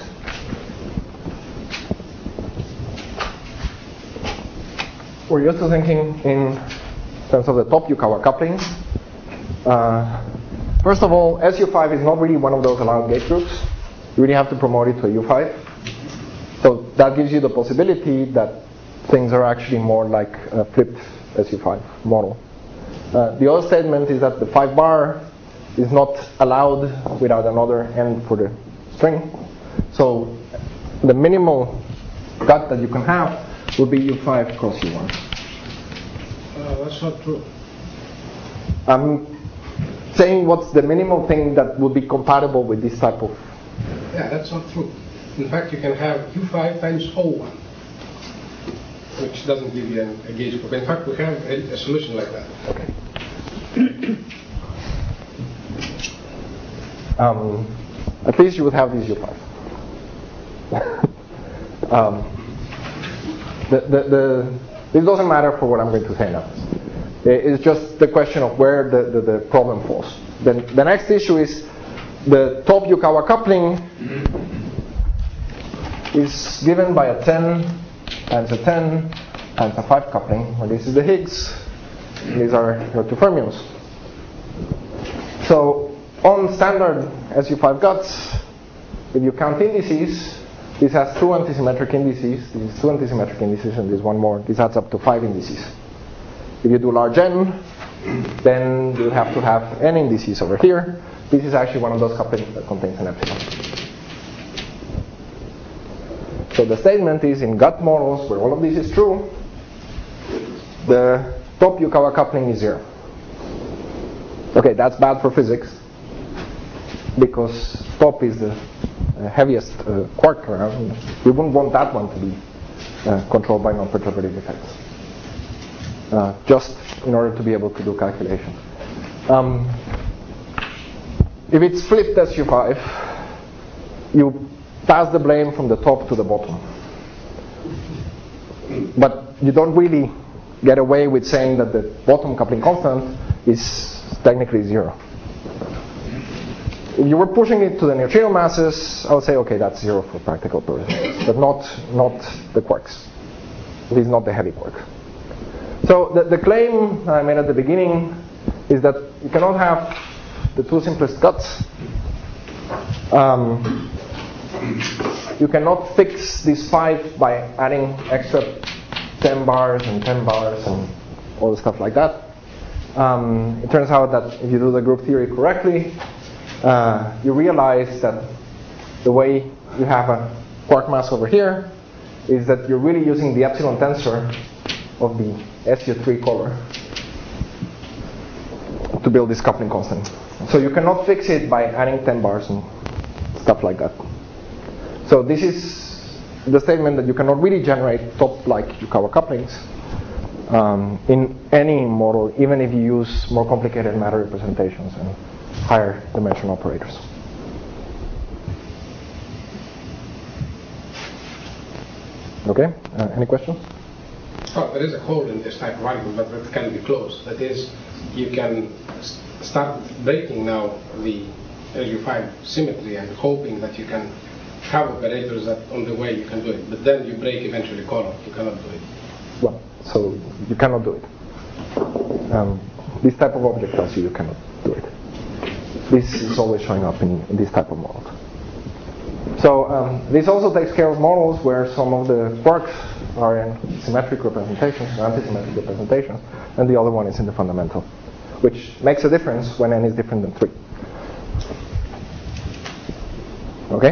S1: we're used to thinking in terms of the top Yukawa coupling. Uh, first of all, S U five is not really one of those allowed gauge groups. You really have to promote it to a U five. So that gives you the possibility that things are actually more like a flipped S U five model. Uh, the other statement is that the five bar is not allowed without another end for the string. So the minimal gut that you can have would be U five cross U one.
S5: Uh, that's not true.
S1: I'm saying what's the minimal thing that would be compatible with this type of...
S5: Yeah, that's not true. In fact, you can have U five times O one, which doesn't give you a, a gauge group. In fact, we have a, a solution like that.
S1: Okay. um, at least you would have these U five. um, the, the, the, this doesn't matter for what I'm going to say now. It's just the question of where the, the, the problem falls. Then the next issue is the top Yukawa coupling is given by a ten times a ten times a five coupling, where this is the Higgs, and these are your two fermions. So on standard S U five guts, if you count indices, this has two antisymmetric indices, this is two antisymmetric indices, and this one more. This adds up to five indices. If you do large n, then you have to have n indices over here. This is actually one of those couplings that contains an epsilon. So the statement is, in gut models where all of this is true, the top Yukawa coupling is zero. Okay, that's bad for physics, because top is the uh, heaviest uh, quark around. You wouldn't want that one to be uh, controlled by non-perturbative effects, uh, just in order to be able to do calculations. Um, if it's flipped S U five, you pass the blame from the top to the bottom. But you don't really get away with saying that the bottom coupling constant is technically zero. If you were pushing it to the neutrino masses, I would say, okay, that's zero for practical purposes, but not not the quarks, at least not the heavy quarks. So the, the claim I made at the beginning is that you cannot have the two simplest guts. Um, you cannot fix this five by adding extra ten bars and ten bars and all the stuff like that. Um, it turns out that if you do the group theory correctly, uh, you realize that the way you have a quark mass over here is that you're really using the epsilon tensor of the S U three color to build this coupling constant. So you cannot fix it by adding ten bars and stuff like that. So this is the statement that you cannot really generate top-like Yukawa couplings um, in any model, even if you use more complicated matter representations and higher dimensional operators. Okay, uh, any questions?
S5: Oh, there is a hole in this type of argument, but it can be closed. That is, you can start breaking now the S U five symmetry and hoping that you can have operators that on the way you can do it. But then you break eventually color. You cannot do it.
S1: Well, so you cannot do it. Um, this type of object tells you you cannot do it. This is always showing up in, in this type of models. So um, this also takes care of models where some of the quarks are in symmetric representations, anti-symmetric representations, and the other one is in the fundamental, which makes a difference when n is different than three. Okay?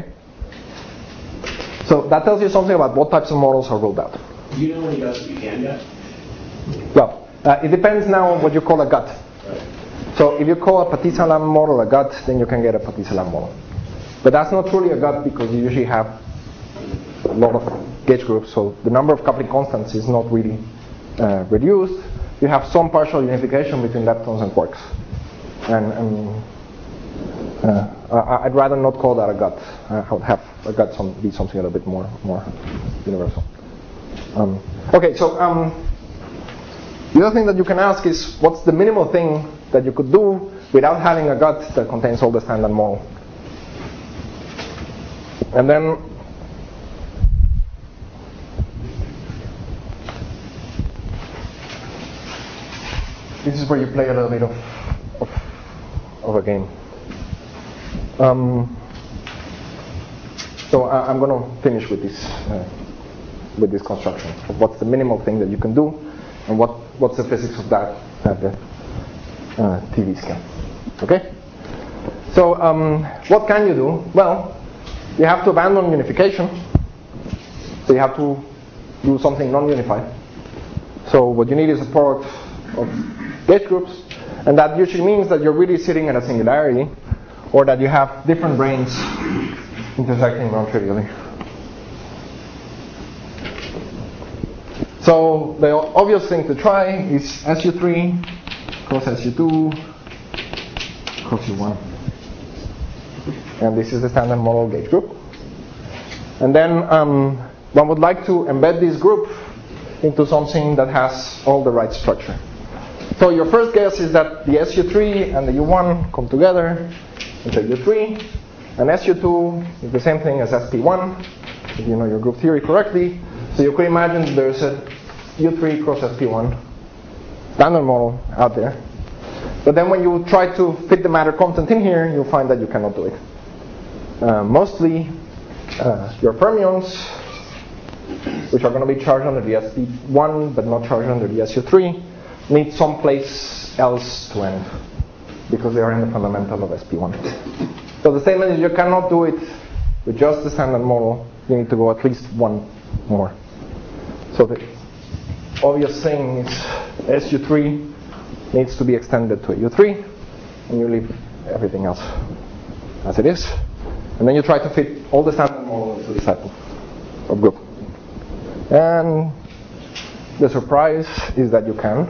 S1: So that tells you something about what types of models are ruled out.
S8: Do you know any guts that you can get?
S1: Well, uh, it depends now on what you call a gut.
S8: Right.
S1: So if you call a Petit-Salam model a gut, then you can get a Petit-Salam model. But that's not truly a gut because you usually have a lot of gauge groups, so the number of coupling constants is not really uh, reduced. You have some partial unification between leptons and quarks. And, and uh, I'd rather not call that a gut. I would have a gut some, be something a little bit more, more universal. Um, okay, so um, the other thing that you can ask is, what's the minimal thing that you could do without having a gut that contains all the standard model? And then this is where you play a little bit of of, of a game. Um, so I, I'm going to finish with this uh, with this construction. What's the minimal thing that you can do, and what what's the physics of that at the uh, T V scale? Okay. So um, what can you do? Well, you have to abandon unification. So you have to do something non-unified. So what you need is a product of gauge groups, and that usually means that you're really sitting at a singularity, or that you have different branes intersecting non-trivially. So the obvious thing to try is S U three cross S U two cross U one. And this is the standard model gauge group. And then um, one would like to embed this group into something that has all the right structure. So your first guess is that the S U three and the U one come together into U three, and S U two is the same thing as S P one, if you know your group theory correctly. So you could imagine there's a U three cross S P one standard model out there. But then when you try to fit the matter content in here, you'll find that you cannot do it. Uh, mostly uh, your fermions, which are going to be charged under the S P one but not charged under the S U three, need someplace else to end because they are in the fundamental of S P one. So the statement is you cannot do it with just the standard model. You need to go at least one more. So the obvious thing is S U three needs to be extended to a U three, and you leave everything else as it is. And then you try to fit all the standard model into this type of, of group. And the surprise is that you can.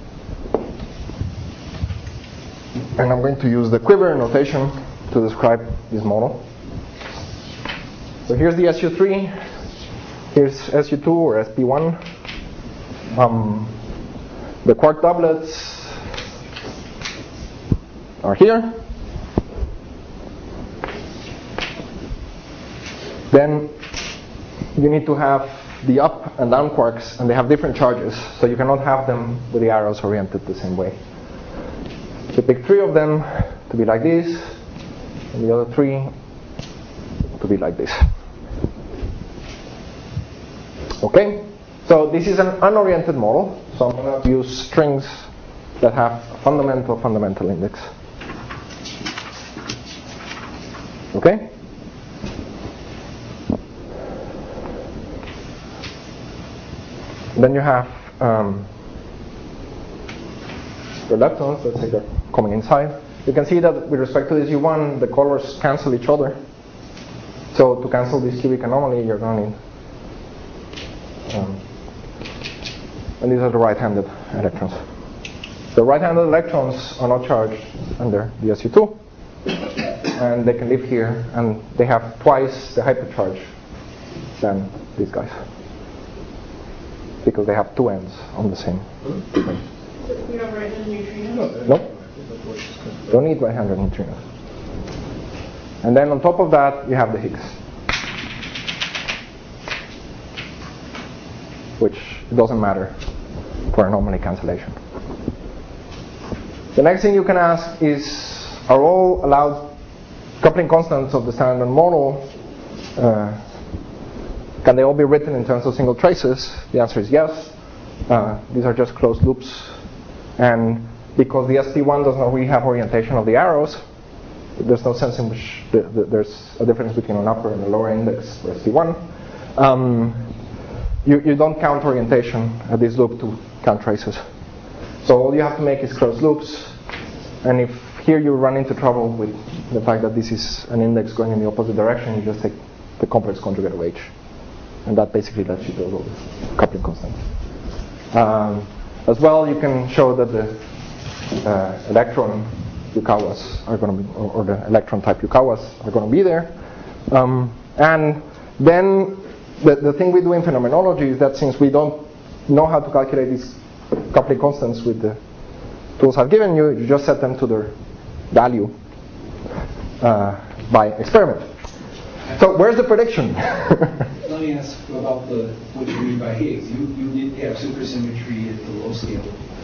S1: And I'm going to use the quiver notation to describe this model. So here's the S U three, here's S U two or S P one. Um, the quark doublets are here. Then you need to have the up and down quarks, and they have different charges, so you cannot have them with the arrows oriented the same way. You pick three of them to be like this, and the other three to be like this. Okay? So this is an unoriented model, so I'm going to use strings that have a fundamental fundamental index. Okay? Then you have um, the leptons, let's say they're coming inside. You can see that with respect to this U one, the colors cancel each other. So to cancel this cubic anomaly, you're going to need, um, and these are the right-handed electrons. The right-handed electrons are not charged under the S U two, and they can live here, and they have twice the hypercharge than these guys, because they have two ends on the same thing.
S6: You have right-handed neutrinos?
S1: Nope. Don't need right-handed neutrinos. And then on top of that, you have the Higgs, which doesn't matter for anomaly cancellation. The next thing you can ask is, are all allowed coupling constants of the standard model, uh, can they all be written in terms of single traces? The answer is yes. Uh, these are just closed loops. And because the S P one does not really have orientation of the arrows, there's no sense in which the, the, there's a difference between an upper and a lower index for S P one. Um, you, you don't count orientation at this loop to count traces. So all you have to make is closed loops. And if here you run into trouble with the fact that this is an index going in the opposite direction, you just take the complex conjugate of H. And that basically lets you build all the coupling constants. Um, as well, you can show that the uh, electron Yukawas are going to be, or, or the electron type Yukawas are going to be there. Um, and then the, the thing we do in phenomenology is that since we don't know how to calculate these coupling constants with the tools I've given you, you just set them to their value uh, by experiment. So where's the prediction?
S4: Let me ask about the what you mean by Higgs. You you did have supersymmetry at the low scale.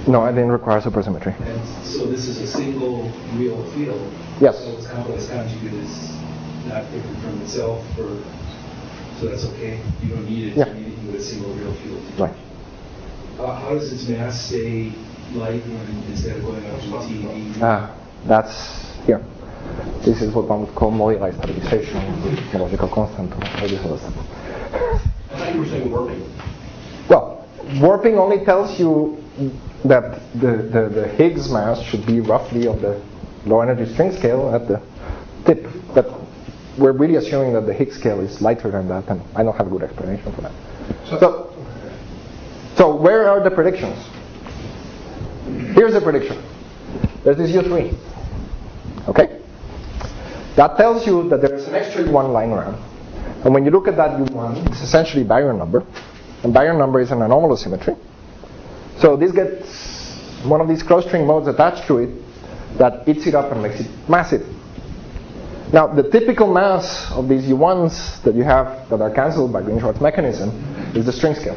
S1: No, I didn't require supersymmetry.
S4: And so this is a single real field.
S1: Yes.
S4: So its complex conjugate is not different from itself, or so that's okay. You don't need it.
S1: Yeah.
S4: You need it with a single real field.
S1: Right.
S4: Uh, how does its mass stay light when instead of going up to a T E D?
S1: Ah, that's here. This is what one would call moduli stabilization, logical constant, all this other stuff.
S8: I thought you were saying warping.
S1: Well, warping only tells you that the, the, the Higgs mass should be roughly of the low energy string scale at the tip. But we're really assuming that the Higgs scale is lighter than that, and I don't have a good explanation for that. So, so where are the predictions? Here's the prediction. There's this U three. Okay? That tells you that there's an extra U one lying around. And when you look at that U one, it's essentially baryon number. And baryon number is an anomalous symmetry. So this gets one of these closed-string modes attached to it that eats it up and makes it massive. Now, the typical mass of these U ones that you have that are cancelled by Green-Schwarz mechanism is the string scale.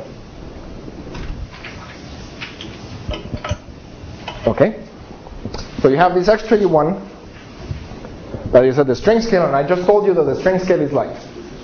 S1: Okay? So you have this extra U one that is at the string scale, and I just told you that the string scale is light.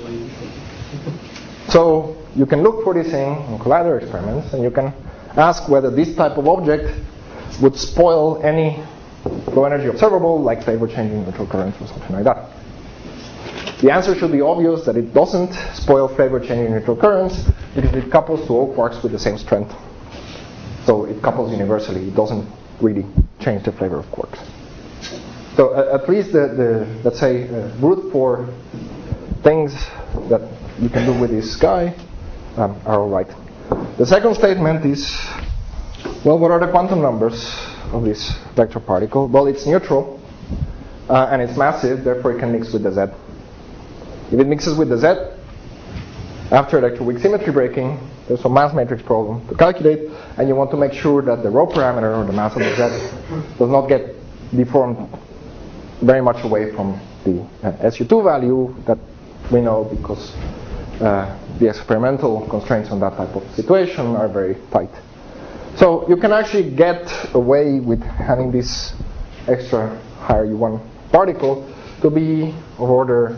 S1: So you can look for this thing in collider experiments, and you can ask whether this type of object would spoil any low energy observable, like flavor changing neutral currents or something like that. The answer should be obvious that it doesn't spoil flavor changing neutral currents because it couples to all quarks with the same strength. So it couples universally. It doesn't really change the flavor of quarks. So uh, at least the, the let's say, uh, root for things that you can do with this guy um, are all right. The second statement is, well, what are the quantum numbers of this vector particle? Well, it's neutral, uh, and it's massive, therefore it can mix with the Z. If it mixes with the Z, after electroweak symmetry breaking, there's some mass matrix problem to calculate, and you want to make sure that the rho parameter, or the mass of the Z, does not get deformed very much away from the uh, S U two value that we know because uh, the experimental constraints on that type of situation are very tight. So you can actually get away with having this extra higher U one particle to be of order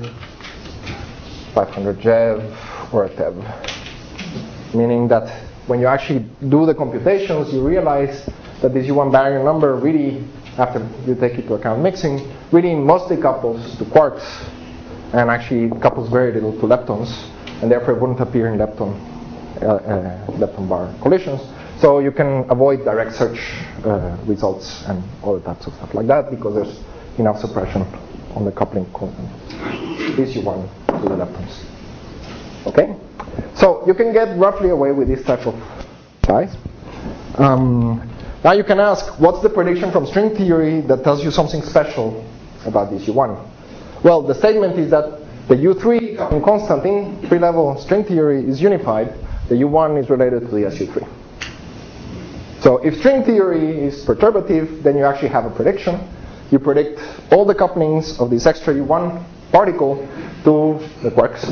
S1: five hundred Jev or a Tev. Meaning that when you actually do the computations, you realize that this U one baryon number really, after you take into account mixing, really mostly couples to quarks and actually couples very little to leptons, and therefore it wouldn't appear in lepton, uh, uh, lepton bar collisions. So you can avoid direct search uh, results and other types of stuff like that because there's enough suppression on the coupling constant. This U one to the leptons. Okay? So you can get roughly away with this type of guys. Um, now you can ask, what's the prediction from string theory that tells you something special about this U one? Well, the statement is that the U three in constant in three-level string theory is unified. The U one is related to the S U three. So if string theory is perturbative, then you actually have a prediction. You predict all the couplings of this extra U one particle to the quarks.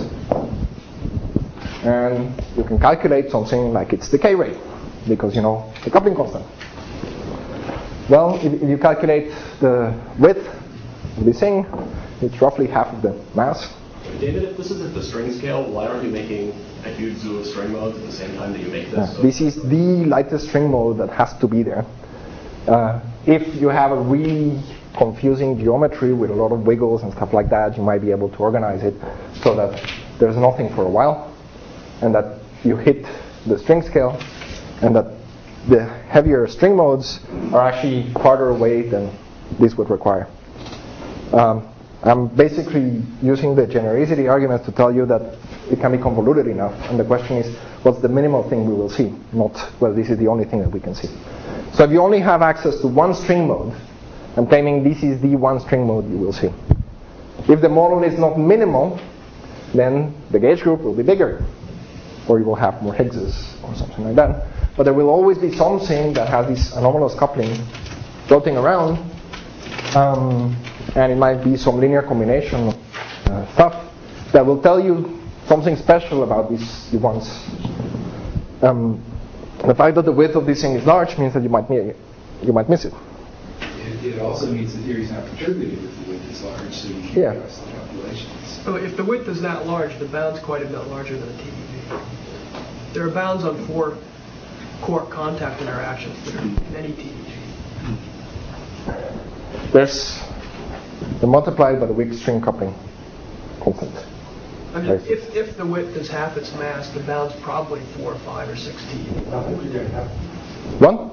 S1: And you can calculate something like its decay rate, because you know the coupling constant. Well, if, if you calculate the width of this thing, it's roughly half of the mass.
S8: David, if this is at the string scale, why aren't you making a huge zoo of string modes at the same time that you make this?
S1: Yeah, this is the lightest string mode that has to be there. Uh, if you have a really confusing geometry with a lot of wiggles and stuff like that, you might be able to organize it so that there's nothing for a while, and that you hit the string scale, and that the heavier string modes are actually farther away than this would require. Um, I'm basically using the genericity argument to tell you that it can be convoluted enough, and the question is, what's the minimal thing we will see, not whether this is the only thing that we can see. So if you only have access to one string mode, I'm claiming this is the one string mode you will see. If the model is not minimal, then the gauge group will be bigger, or you will have more Higgses or something like that. But there will always be something that has this anomalous coupling floating around, um, and it might be some linear combination of uh, stuff that will tell you something special about these U ones. Um, The fact that the width of this thing is large means that you might mi- you might miss it.
S4: It, it also means the theory is not perturbative if the width is large, so you can
S1: Yeah.
S4: adjust the calculations.
S10: So if the width is that large, the bound's quite a bit larger than a T D V. There are bounds on four quark contact interactions that are many T D G.
S1: There's the multiplied by the weak string coupling constant.
S10: I mean, if, if the width is half its mass, the bound's probably four, five, or six T.
S1: One?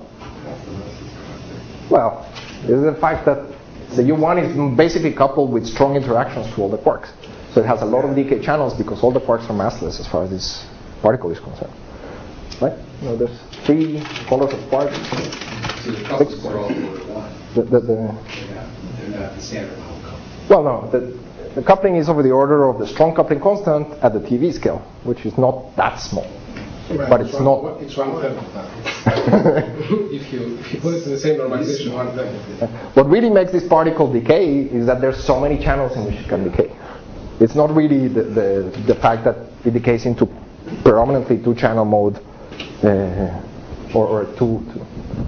S1: Well, this is the fact that the U one is basically coupled with strong interactions to all the quarks. So it has a lot of decay channels because all the quarks are massless as far as this particle is concerned. Right? No, there's three colors of quarks.
S4: So the couples are all order one.
S1: The, the, the,
S4: They're not, they're not the standard level couple.
S1: well, no, the, the coupling is over the order of the strong coupling constant at the T V scale, which is not that small.
S5: Right,
S1: But it's
S5: one,
S1: not.
S5: It's one third of that. if you if you put it in the same normalization, one third of it.
S1: What really makes this particle decay is that there's so many channels in which it can decay. It's not really the the, the fact that it decays into predominantly two-channel mode, uh, or, or two. two.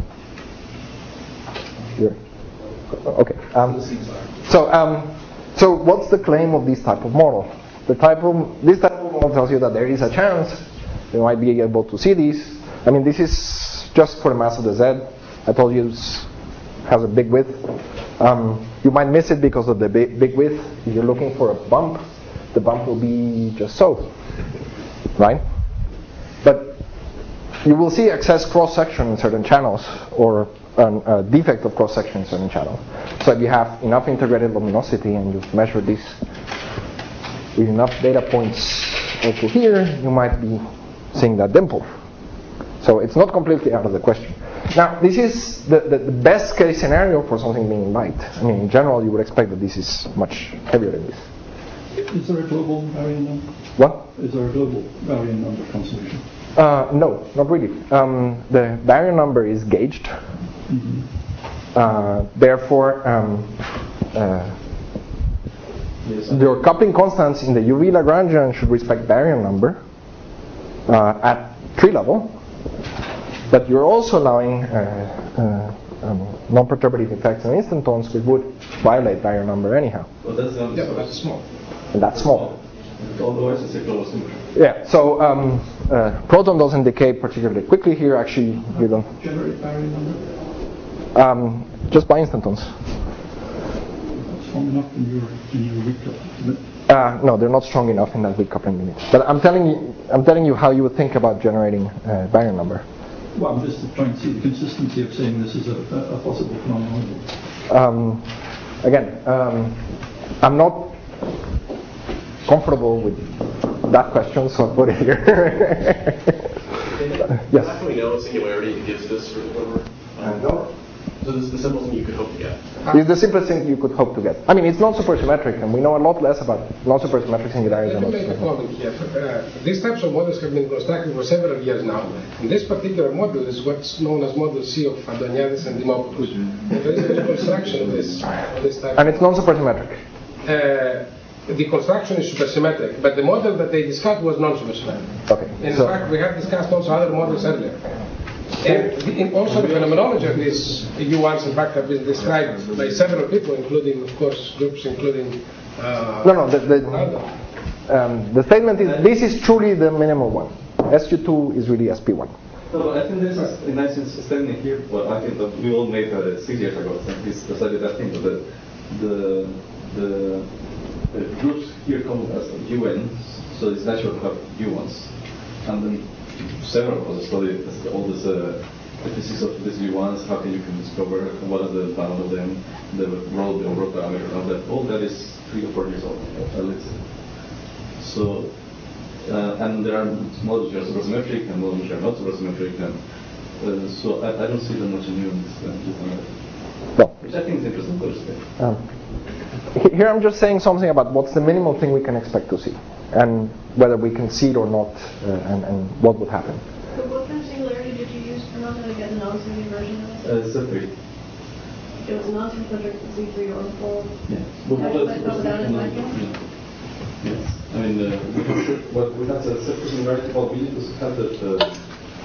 S1: Here. Okay. Um, so um, so what's the claim of this type of model? The type of this type of model tells you that there is a chance you might be able to see these. I mean, this is just for the mass of the Z. I told you it has a big width. Um, you might miss it because of the big, big width. If you're looking for a bump, the bump will be just so, right? But you will see excess cross-section in certain channels, or an, a defect of cross-section in certain channels. So if you have enough integrated luminosity and you measure this with enough data points also here, you might be seeing that dimple. So it's not completely out of the question. Now, this is the, the, the best case scenario for something being light. I mean, in general, you would expect that this is much heavier than this.
S9: Is there a global baryon number?
S1: What?
S9: Is there a global baryon number conservation?
S1: Uh, no, not really. Um, the baryon number is gauged.
S9: Mm-hmm.
S1: Uh, therefore, um, uh, your coupling constants in the U V Lagrangian should respect baryon number uh, at tree level, but you're also allowing uh, uh, um, non-perturbative effects on instantons which would violate baryon number anyhow.
S7: Well, that's um,
S5: Yeah, but that's small.
S1: And that's small.
S7: Otherwise, it's a closed symmetry.
S1: Yeah, so um, uh, proton doesn't decay particularly quickly here. Actually, you don't.
S9: Generate baryon number?
S1: Um, just by instantons.
S9: Strong enough in your in your weak limit?
S1: Uh, no, they're not strong enough in that weak coupling limit. But I'm telling you, I'm telling you how you would think about generating uh, baryon number.
S9: Well, I'm just trying to see the consistency of saying this is a, a, a possible phenomenon.
S1: Um, again, um, I'm not comfortable with that question, so I'll put it here. Yes.
S8: How can we know singularity that gives this for the number?
S1: Uh, no.
S8: So this is the simplest thing you could hope to get.
S1: It's the simplest thing you could hope to get. I mean, it's non-supersymmetric, and we know a lot less about non-supersymmetric singularities.
S5: Let me make a comment here. Uh, these types of models have been constructed for several years now. And this particular model is what's known as model C of Antoniadis and Dimopoulos. Mm-hmm. There is a reconstruction of this, of this type.
S1: And it's non-supersymmetric.
S5: Uh, the construction is supersymmetric, but the model that they discussed was non-supersymmetric.
S1: Okay.
S5: In
S1: so
S5: fact, we have discussed also other models earlier. And the, also the phenomenology of these U ones, in fact, have been described by several people, including, of course, groups including... Uh,
S1: no, no, the, the, um, the statement is, this is truly the minimal one. S U two is really S P one.
S7: No, but I think there's a, a nice statement here. Well, I think that we all made uh, six years ago, and this decided that thing, that the, the, the, the groups here come as U N, so it's natural to have U ones. And then several of us studied all this, uh, the physics of these U ones, how can you can discover what is the bound of them, the role of the overall parameter, and that all that is three or four years old, at least. So, uh, and there are models which are supersymmetric and models which are not supersymmetric, and uh, so I, I don't see that much new in this, uh,
S1: no.
S7: Which I think is interesting to understand.
S1: Um, here I'm just saying something about what's the minimal thing we can expect to see, and whether we can see it or not, uh, and, and what would happen.
S6: So what kind of singularity did you use for not to get the non-singular version of it?
S7: Uh, Z three.
S6: It was non-symmetric Z three on the full.
S7: Yeah.
S6: But without a vacuum?
S7: Yes. I mean, uh, we have, what we had a separate singularity probability to have that uh,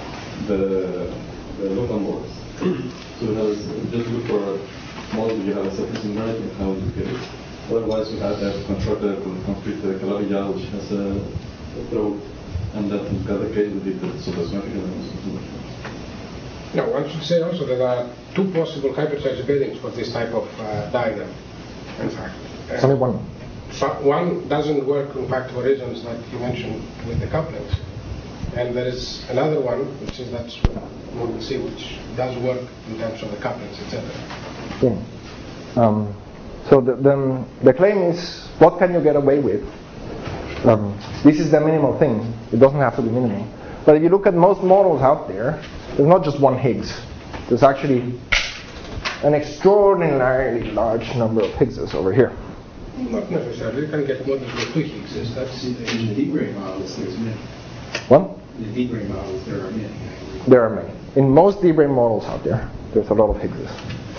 S12: the, the local models. So we have, just look for a model, you have a sufficient merit in how you get it. Otherwise, we have to construct a concrete Calabi-Yau, which has a, a throat, and that is got a case with it, so that's not going
S5: Now, one should say also that there are two possible hypercharge beddings for this type of uh, diagram, in fact.
S1: There's only one.
S5: So one doesn't work, in fact, for reasons that you mentioned with the couplings. And there is another one, which is that's what we'll see, which does work in terms of the couplings, et cetera.
S1: Yeah. Um, so the, the, the claim is, what can you get away with? Um, this is the minimal thing. It doesn't have to be minimal. But if you look at most models out there, there's not just one Higgs. There's actually an extraordinarily large number of Higgses over here.
S5: Not necessarily. You can get models with two Higgses. That's
S4: in the deep brain models, there's many.
S1: What?
S4: In the deep brain models, there are many.
S1: There are many. In most deep brain models out there, there's a lot of Higgses.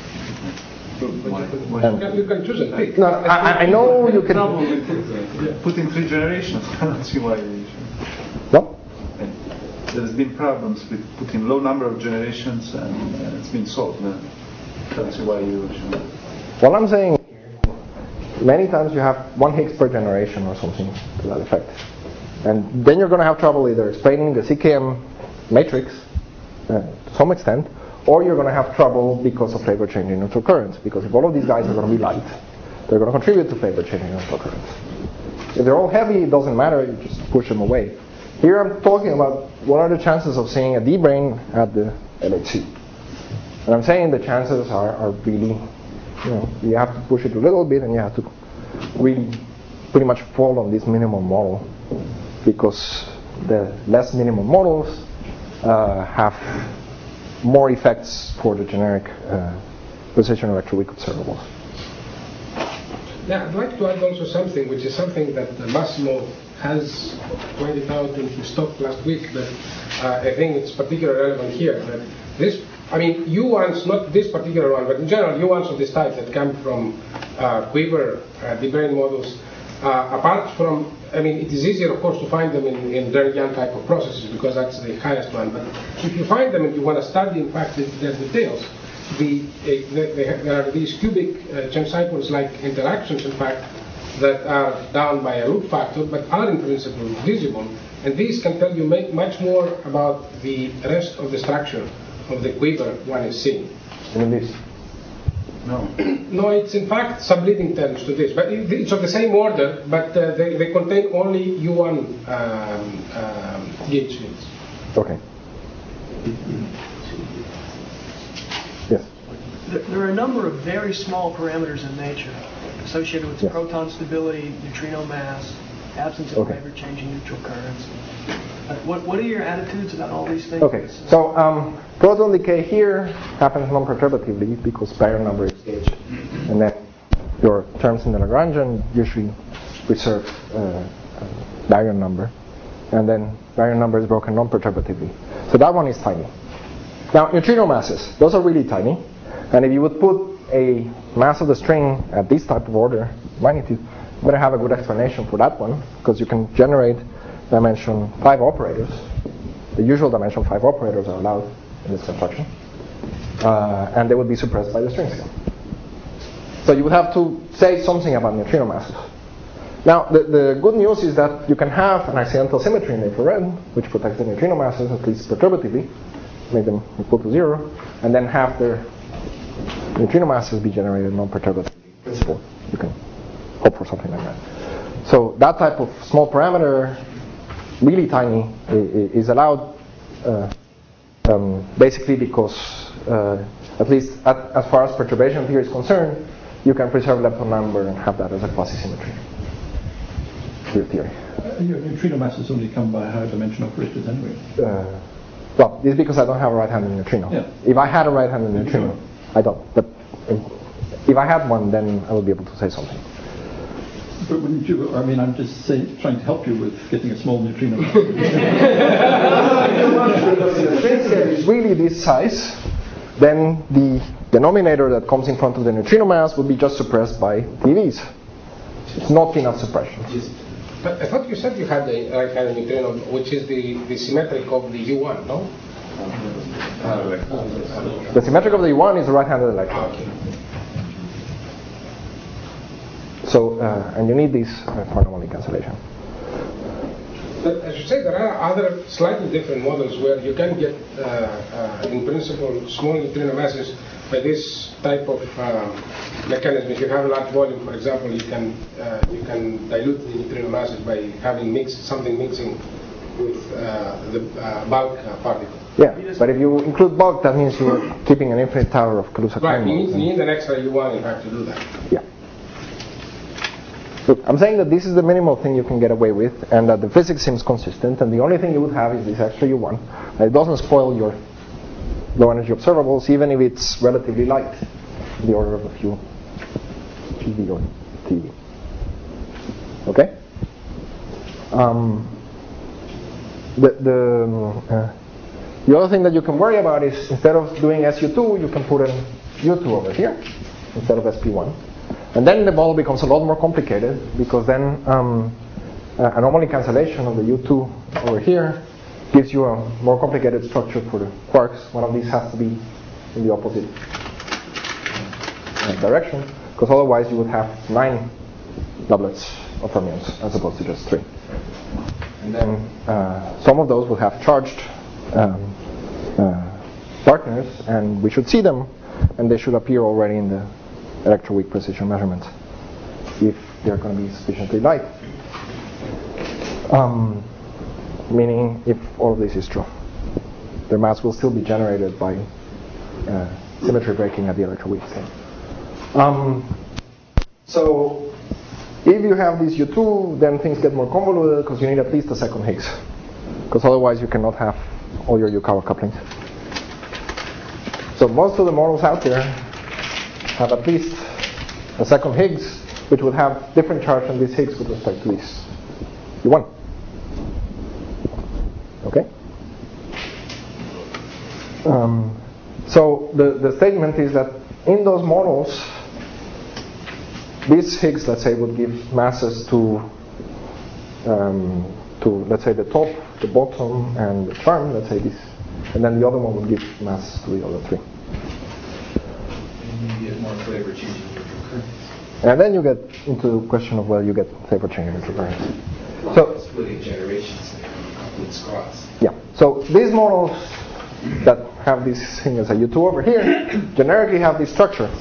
S5: And you can choose a pick.
S1: No, I, I know you can.
S11: Put in three generations. I don't see why you should.
S1: What?
S11: There's been problems with putting low number of generations, and uh, it's been solved. I don't see why you should.
S1: What I'm saying, many times you have one Higgs per generation or something to that effect. And then you're going to have trouble either explaining the C K M matrix uh, to some extent, or you're going to have trouble because of flavor changing neutral currents. Because if all of these guys are going to be light, they're going to contribute to flavor changing neutral currents. If they're all heavy, it doesn't matter, you just push them away. Here I'm talking about what are the chances of seeing a D brane at the L H C. And I'm saying the chances are, are really, you know, you have to push it a little bit and you have to really pretty much fall on this minimum model, because the less minimum models uh, have more effects for the generic uh, precision electroweak observables.
S5: Yeah, I'd like to add also something, which is something that uh, Massimo has pointed out in his talk last week, that uh, I think it's particularly relevant here. That this, I mean, U ones, not this particular one, but in general, U ones of this type that come from uh, Quiver uh, deep brain models, uh, apart from, I mean, it is easier, of course, to find them in, in very young type of processes because that's the highest one. But if you find them and you want to study, in fact, the, their details, the, uh, the, the, there are these cubic uh, Chern cycles-like interactions, in fact, that are down by a root factor, but are in principle visible. And these can tell you much more about the rest of the structure of the quiver one is seeing.
S1: In this?
S11: No.
S5: No, it's in fact subleading terms to this, but it's of the same order, but uh, they, they contain only U one um, um, gauge fields.
S1: Okay. Yes?
S10: There are a number of very small parameters in nature associated with
S1: yes.
S10: proton stability, neutrino mass, absence of
S1: okay.
S10: flavor changing neutral currents. Uh, what, what are your attitudes about all these things?
S1: Okay, so um, proton decay here happens non-perturbatively because baryon number is gauged. And then your terms in the Lagrangian usually preserve uh, uh, baryon number. And then baryon number is broken non-perturbatively. So that one is tiny. Now, neutrino masses, those are really tiny. And if you would put a mass of the string at this type of order magnitude, you better have a good explanation for that one, because you can generate dimension five operators. The usual dimension five operators are allowed in this construction, uh, and they would be suppressed by the string scale. So you would have to say something about neutrino masses. Now, the, the good news is that you can have an accidental symmetry in the infrared, which protects the neutrino masses, at least perturbatively, make them equal to zero, and then have their neutrino masses be generated non-perturbatively. Principle. You can hope for something like that. So that type of small parameter, really tiny, is allowed uh, um, basically because, uh, at least at, as far as perturbation theory is concerned, you can preserve lepton number and have that as a quasi-symmetry. Your theory.
S9: Uh, your neutrino masses only come by higher dimension operators anyway.
S1: Uh, well, this is because I don't have a right-handed neutrino.
S9: Yeah.
S1: If I had a right-handed neutrino, I don't. But if I had one, then I would be able to say something.
S9: But wouldn't you? I mean, I'm just saying, trying to help you with getting a small neutrino.
S1: If the string scale is really this size, then the denominator that comes in front of the neutrino mass would be just suppressed by T Vs. It's not enough suppression.
S5: But I thought you said you had the right-handed neutrino, which is the, the symmetric of the U one, no?
S1: The symmetric of the U one is the right-handed electron. So, uh, and you need this uh, for anomaly cancellation.
S5: But I should say there are other slightly different models where you can get, uh, uh, in principle, small neutrino masses by this type of uh, mechanism. If you have a large volume, for example, you can uh, you can dilute the neutrino masses by having mixed something mixing with uh, the uh, bulk uh, particle.
S1: Yeah, but if you include bulk, that means you're keeping an infinite tower of Kaluza.
S5: Right, you need, you need an extra U one in fact to do that.
S1: Yeah. Look, I'm saying that this is the minimal thing you can get away with, and that the physics seems consistent, and the only thing you would have is this extra U one. And it doesn't spoil your low energy observables, even if it's relatively light, in the order of a few G V or T V. Okay? Um, the the, uh, the other thing that you can worry about is instead of doing S U two, you can put an U two over here instead of S P one. And then the model becomes a lot more complicated because then um, uh, anomaly cancellation of the U two over here gives you a more complicated structure for the quarks. One of these has to be in the opposite uh, direction, because otherwise you would have nine doublets of fermions as opposed to just three. And then uh, some of those will have charged um, uh, partners, and we should see them, and they should appear already in the electroweak precision measurements if they're going to be sufficiently light. Um, meaning if all of this is true. Their mass will still be generated by uh, symmetry breaking at the electroweak state. Um, so if you have this U two, then things get more convoluted because you need at least a second Higgs, because otherwise you cannot have all your Yukawa couplings. So most of the models out there have at least a second Higgs, which would have different charge than this Higgs with respect to this U one. Okay? Um, so the, the statement is that in those models, this Higgs, let's say, would give masses to, um, to let's say, the top, the bottom, and the charm, let's say this, and then the other one would give mass to the other three.
S4: And you get more flavor changing neutral currents.
S1: And then you get into the question of whether you get flavor changing neutral currents. So
S4: splitting generations there, coupling squats.
S1: Yeah. So these models that have this thing as a U two over here generically have this structure.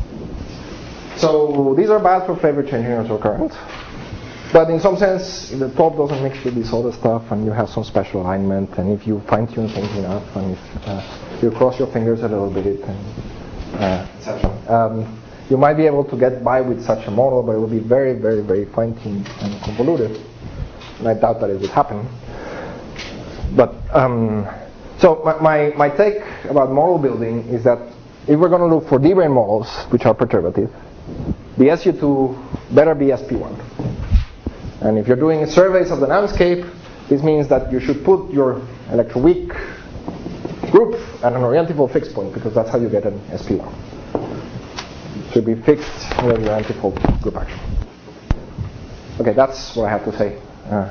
S1: So these are bad for flavor changing neutral current. But in some sense, the top doesn't mix with this other stuff, and you have some special alignment. And if you fine tune things enough, and if uh, you cross your fingers a little bit, and uh, et cetera, um, you might be able to get by with such a model, but it will be very, very, very fine tuned and convoluted. And I doubt that it would happen. But um, so my, my my take about model building is that if we're going to look for D-brane models which are perturbative, the S U two better be S P one. And if you're doing surveys of the landscape, this means that you should put your electroweak group at an orientable fixed point, because that's how you get an S P one. It should be fixed near your antifold group action. Okay, that's what I have to say. Uh,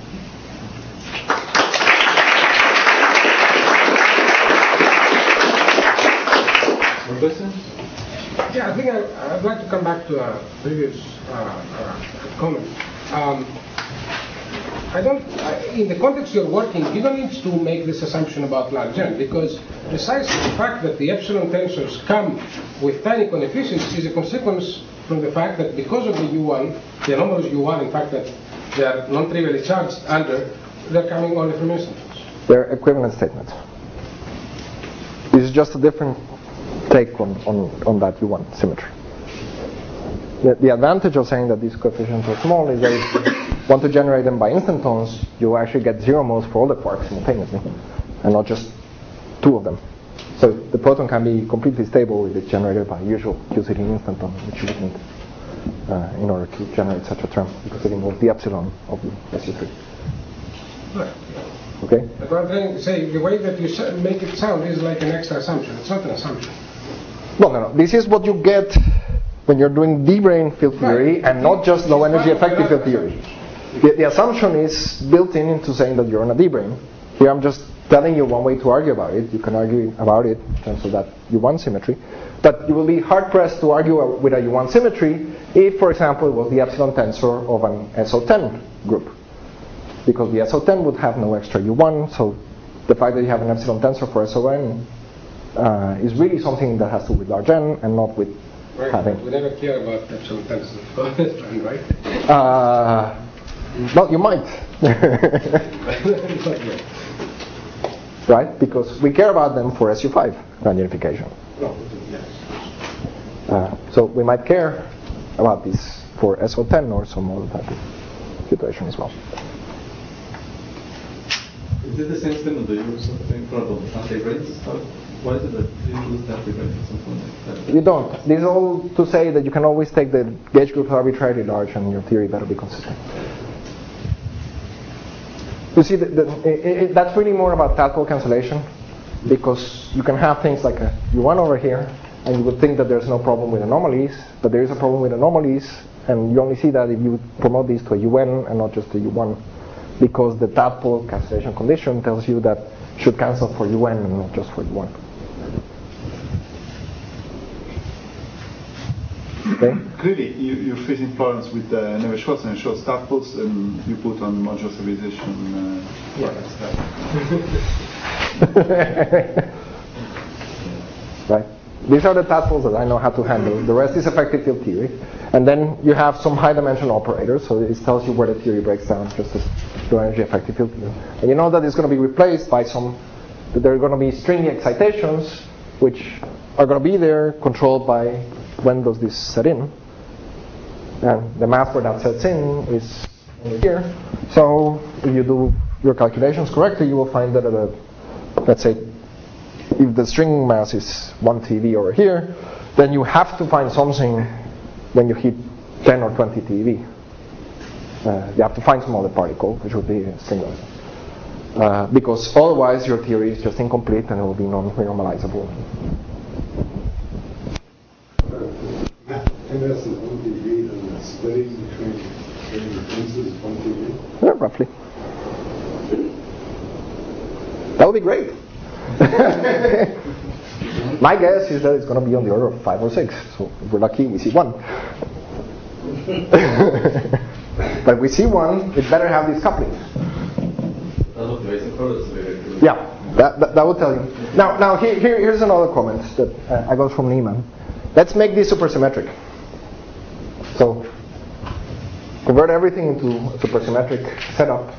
S12: One question?
S5: Yeah, I think I, I'd like to come back to a previous uh, uh, comment. Um, I don't, uh, in the context you're working, you don't need to make this assumption about large n, because precisely the fact that the epsilon tensors come with tiny coefficients is a consequence from the fact that because of the U one, the anomalous U one, in fact, that they are non-trivially charged under, they're coming only from instances.
S1: They're equivalent statements. This is just a different take on, on, on that U one symmetry. The, the advantage of saying that these coefficients are small is that if you want to generate them by instantons, you actually get zero modes for all the quarks simultaneously, and not just two of them. So the proton can be completely stable if it's generated by usual Q C D instanton, which you would need uh, in order to generate such a term, because it involves the epsilon of the S U three.
S5: Right.
S1: Okay?
S5: But what I'm trying to say, the way that you make it sound is like an extra assumption. It's not an assumption.
S1: No, no, no. This is what you get when you're doing D-brane field theory, right, and not just low energy effective field theory. The, the assumption is built in into saying that you're on a D-brane. Here I'm just telling you one way to argue about it. You can argue about it in terms of that U one symmetry. But you will be hard-pressed to argue with a U one symmetry if, for example, it was the epsilon tensor of an S O ten group. Because the S O ten would have no extra U one, so the fact that you have an epsilon tensor for S O n uh, is really something that has to do with large n and not with
S5: right.
S1: having...
S5: We never care about epsilon tensor for this one, right?
S1: Uh, well, you might. Right? Because we care about them for S U five grand unification.
S5: No, yes.
S1: Uh, so we might care about this for S O ten or some other type of situation as well.
S12: Is it the same thing that you use in front of anti-grains? Why is it that you use anti-grains or something like that?
S1: You don't. This is all to say that you can always take the gauge group arbitrarily large and your theory better be consistent. You see, the, the, it, it, that's really more about tadpole cancellation, because you can have things like a U one over here, and you would think that there's no problem with anomalies, but there is a problem with anomalies, and you only see that if you promote these to a U n and not just a U one, because the tadpole cancellation condition tells you that it should cancel for U n and not just for U one. Okay.
S11: Clearly, you, you're facing problems with uh, Navier-Stokes and Schwarz tadpoles, and you put on modular stabilization. Uh,
S5: Yeah, that's that.
S1: Right. These are the tadpoles that I know how to handle. The rest is effective field theory. And then you have some high dimensional operators, so it tells you where the theory breaks down, just as low energy effective field theory. And you know that it's going to be replaced by some, that there are going to be stringy excitations, which are going to be there, controlled by when does this set in. And the mass where that sets in is over here. So if you do your calculations correctly, you will find that at a, let's say, if the string mass is one T eV over here, then you have to find something when you hit ten or twenty T eV. Uh, you have to find some other particle, which would be a string mass. Uh, because otherwise your theory is just incomplete and it will be non-renormalizable.
S3: M S is one T eV, and the splitting between the differences is one T eV?
S1: Yeah, roughly. That would be great. My guess is that it's going to be on the order of five or six. So if we're lucky, we see one. But if we see one, it better have these couplings. Yeah, that, that, that will tell you. Now, now here, here, here's another comment that uh, I got from Niemann. Let's make this supersymmetric. So convert everything into a supersymmetric setup.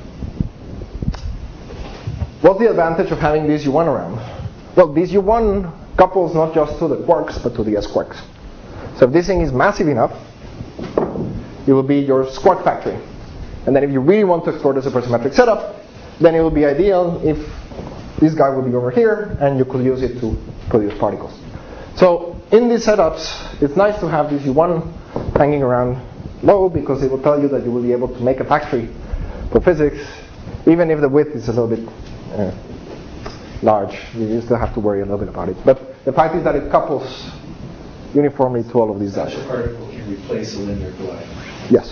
S1: What's the advantage of having this U one around? Well, this U one couples not just to the quarks, but to the S quarks. So if this thing is massive enough, it will be your squark factory. And then if you really want to explore the supersymmetric setup, then it will be ideal if this guy would be over here, and you could use it to produce particles. So in these setups, it's nice to have this U one hanging around low, because it will tell you that you will be able to make a factory for physics, even if the width is a little bit uh, large. You still have to worry a little bit about it. But the fact is that it couples uniformly to all of these
S4: Such
S1: dashes.
S4: a particle can replace a linear collider.
S1: Yes.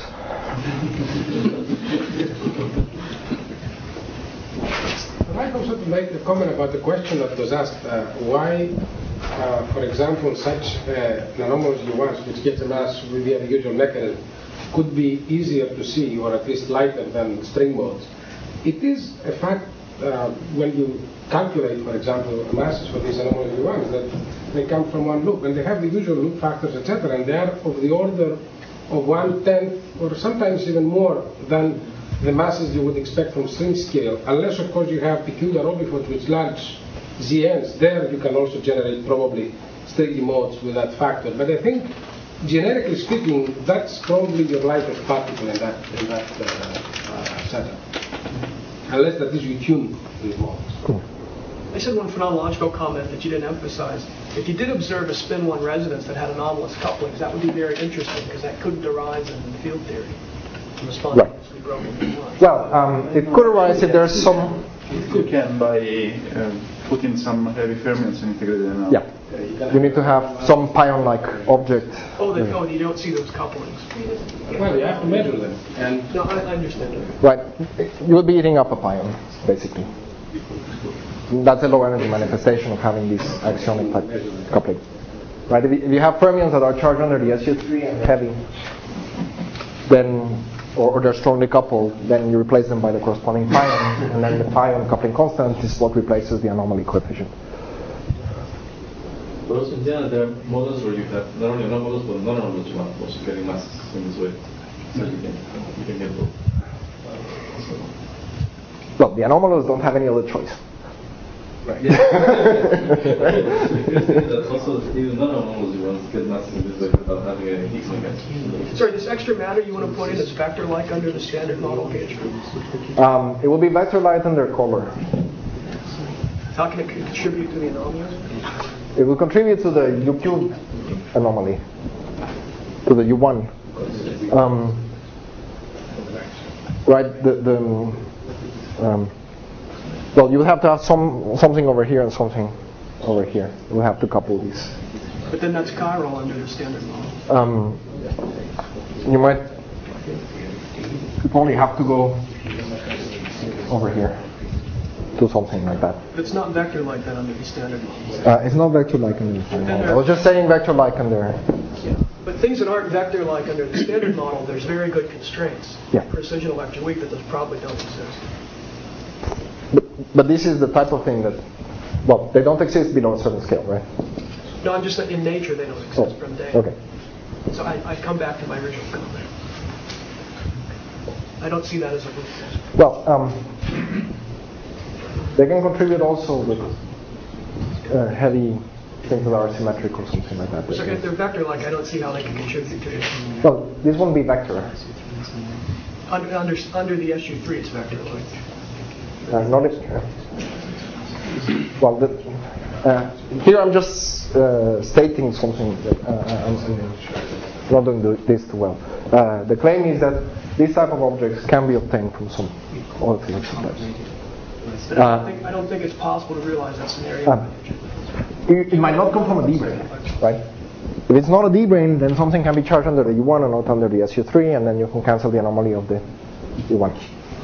S5: I'd like also to make a comment about the question that was asked, uh, why, uh, for example, such uh, anomalous U ones, which get the mass with the usual mechanism, could be easier to see, or at least lighter than string modes. It is a fact uh, when you calculate, for example, masses for these anomalous U ones, that they come from one loop, and they have the usual loop factors, et cetera, and they are of the order of one tenth, or sometimes even more than the masses you would expect from string scale, unless, of course, you have peculiar obifolds with large Z Ns. There you can also generate probably stringy modes with that factor. But I think, generically speaking, that's probably your lightest particle in that, in that uh, uh, setup, unless that is you tune these modes.
S1: Cool.
S10: I said one phenomenological comment that you didn't emphasize. If you did observe a spin one resonance that had anomalous couplings, that would be very interesting, because that could arise in field theory.
S1: Right. Well, um, it could arise if there's some...
S11: You can by uh, putting some heavy fermions and integrating them out.
S1: Yeah. You need to have some pion-like object.
S10: Oh, they, oh, you don't see those couplings.
S5: Well, you have to measure them. And
S10: no, I, I understand.
S1: Right. You will be eating up a pion, basically. That's a low energy manifestation of having this axionic type coupling. Right? If you, if you have fermions that are charged under the S U three and heavy, then or, or they're strongly coupled, then you replace them by the corresponding pion, and then the pion coupling constant is what replaces the anomaly coefficient.
S12: But also in general, there are models where you have not only anomalous but non-anomalous ones also carrying masses in this way. So you can, you can get both.
S1: Well, the anomalous don't have any other choice.
S12: Right. Yeah. That also even non-anomalous ones get masses in this way without having a Higgs mechanism.
S10: Sorry, this extra matter you want to put in is vector-like under the standard model gauge?
S1: Um, it will be vector-like under color.
S10: How can it contribute to the anomaly?
S1: It will contribute to the U Q anomaly, to the U one. Um, right, the, the um, well, you will have to have some something over here and something over here. We'll have to couple these.
S10: But then that's chiral under the standard model.
S1: Um, you might you probably have to go over here. Do something like that.
S10: It's not vector-like that under the standard model.
S1: Uh, it's not vector-like under the standard model. I was just saying vector-like under.
S10: Yeah. But things that aren't vector-like under the standard model, there's very good constraints.
S1: Yeah.
S10: Precision electron weak that those probably don't exist.
S1: But, but this is the type of thing that, well, they don't exist below a certain scale, right?
S10: No, I'm just saying in nature they don't exist
S1: Oh,
S10: from day.
S1: okay.
S10: So I, I come back to my original comment. I don't see that as a weakness.
S1: Well, um, they can contribute also with uh, heavy things that are symmetric or something like that.
S10: So if they're vector-like, I don't see how they can contribute to it.
S1: Well, this won't be vector.
S10: Under, under, under the S U three, it's vector-like.
S1: Uh, not if, uh, well, the, uh, here I'm just uh, stating something that uh, I'm, I'm not doing this too well. Uh, the claim is that this type of objects can be obtained from some other physics types.
S10: But I don't, think, I don't think it's possible to realize that scenario.
S1: Um, it, it might not come from a D-brane, right? If it's not a D-brane, then something can be charged under the U one and not under the S U three, and then you can cancel the anomaly of the U one.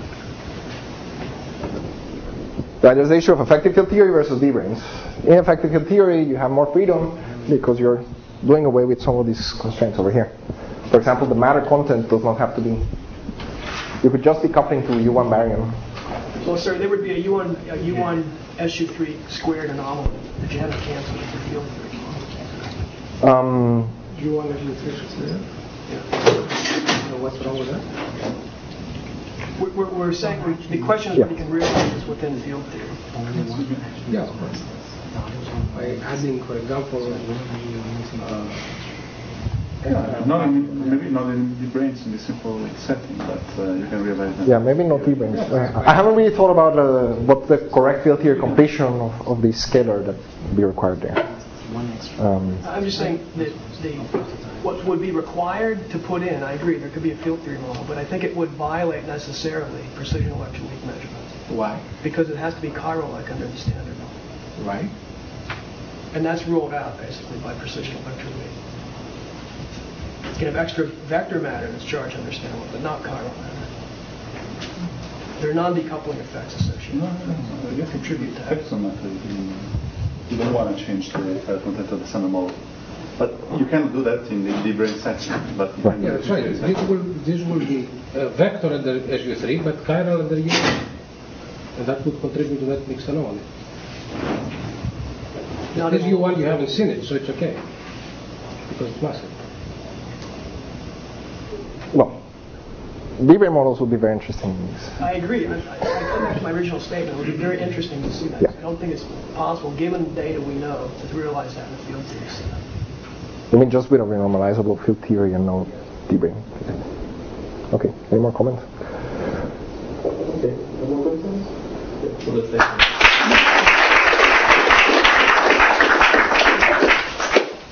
S1: Right, there's the issue of effective field theory versus D-branes. In effective field theory, you have more freedom because you're doing away with some of these constraints over here. For example, the matter content does not have to be. You could just be coupling to U one baryon.
S10: Well, sir, there would be a U one, a U one S U three squared anomaly. The J cancels with the field theory.
S1: Um,
S5: U one S U three squared?
S10: Yeah.
S5: So what's wrong with that?
S10: We're, we're, we're saying we're, the question is
S1: yeah.
S10: what you can realize is within field theory.
S5: Yeah, of course. By adding, for example, uh,
S11: yeah, not in, maybe not in the brains in this simple setting, but uh, you can realize that.
S1: Yeah, maybe not D-branes. Uh, I haven't really thought about uh, what the correct field theory completion of, of the scalar that would be required there. Um,
S10: I'm just saying that the what would be required to put in, I agree, there could be a field theory model, but I think it would violate necessarily precision electron weak measurement.
S5: Why?
S10: Because it has to be chiral-like under the standard model.
S5: Right.
S10: And that's ruled out, basically, by precision electron weak. You can have extra vector matter that's charged under standard, but not chiral matter. There are non-decoupling effects associated.
S11: No, no, no. I guess
S10: contribute to that.
S11: effects on that. You don't want to change the uh, content of the standard model. But you can do that in the D-brane setting. But you can
S5: Yeah, that's right. This will, this will be a vector under S U three, but chiral under U one. And that would contribute to that mixed anomaly.
S10: Not
S5: This
S10: in-
S5: U one you haven't seen it, so it's okay. Because it's massive.
S1: well, D-brane models would be very interesting in this.
S10: I agree. I, I, I come back to my original statement. It would be very interesting to see that.
S1: Yeah.
S10: I don't think it's possible, given the data we know, to realize that in the field theory set.
S1: I mean, just with a renormalizable field theory and no D-brane. Okay, any more comments?
S12: Okay, any more questions? Okay, well, let's take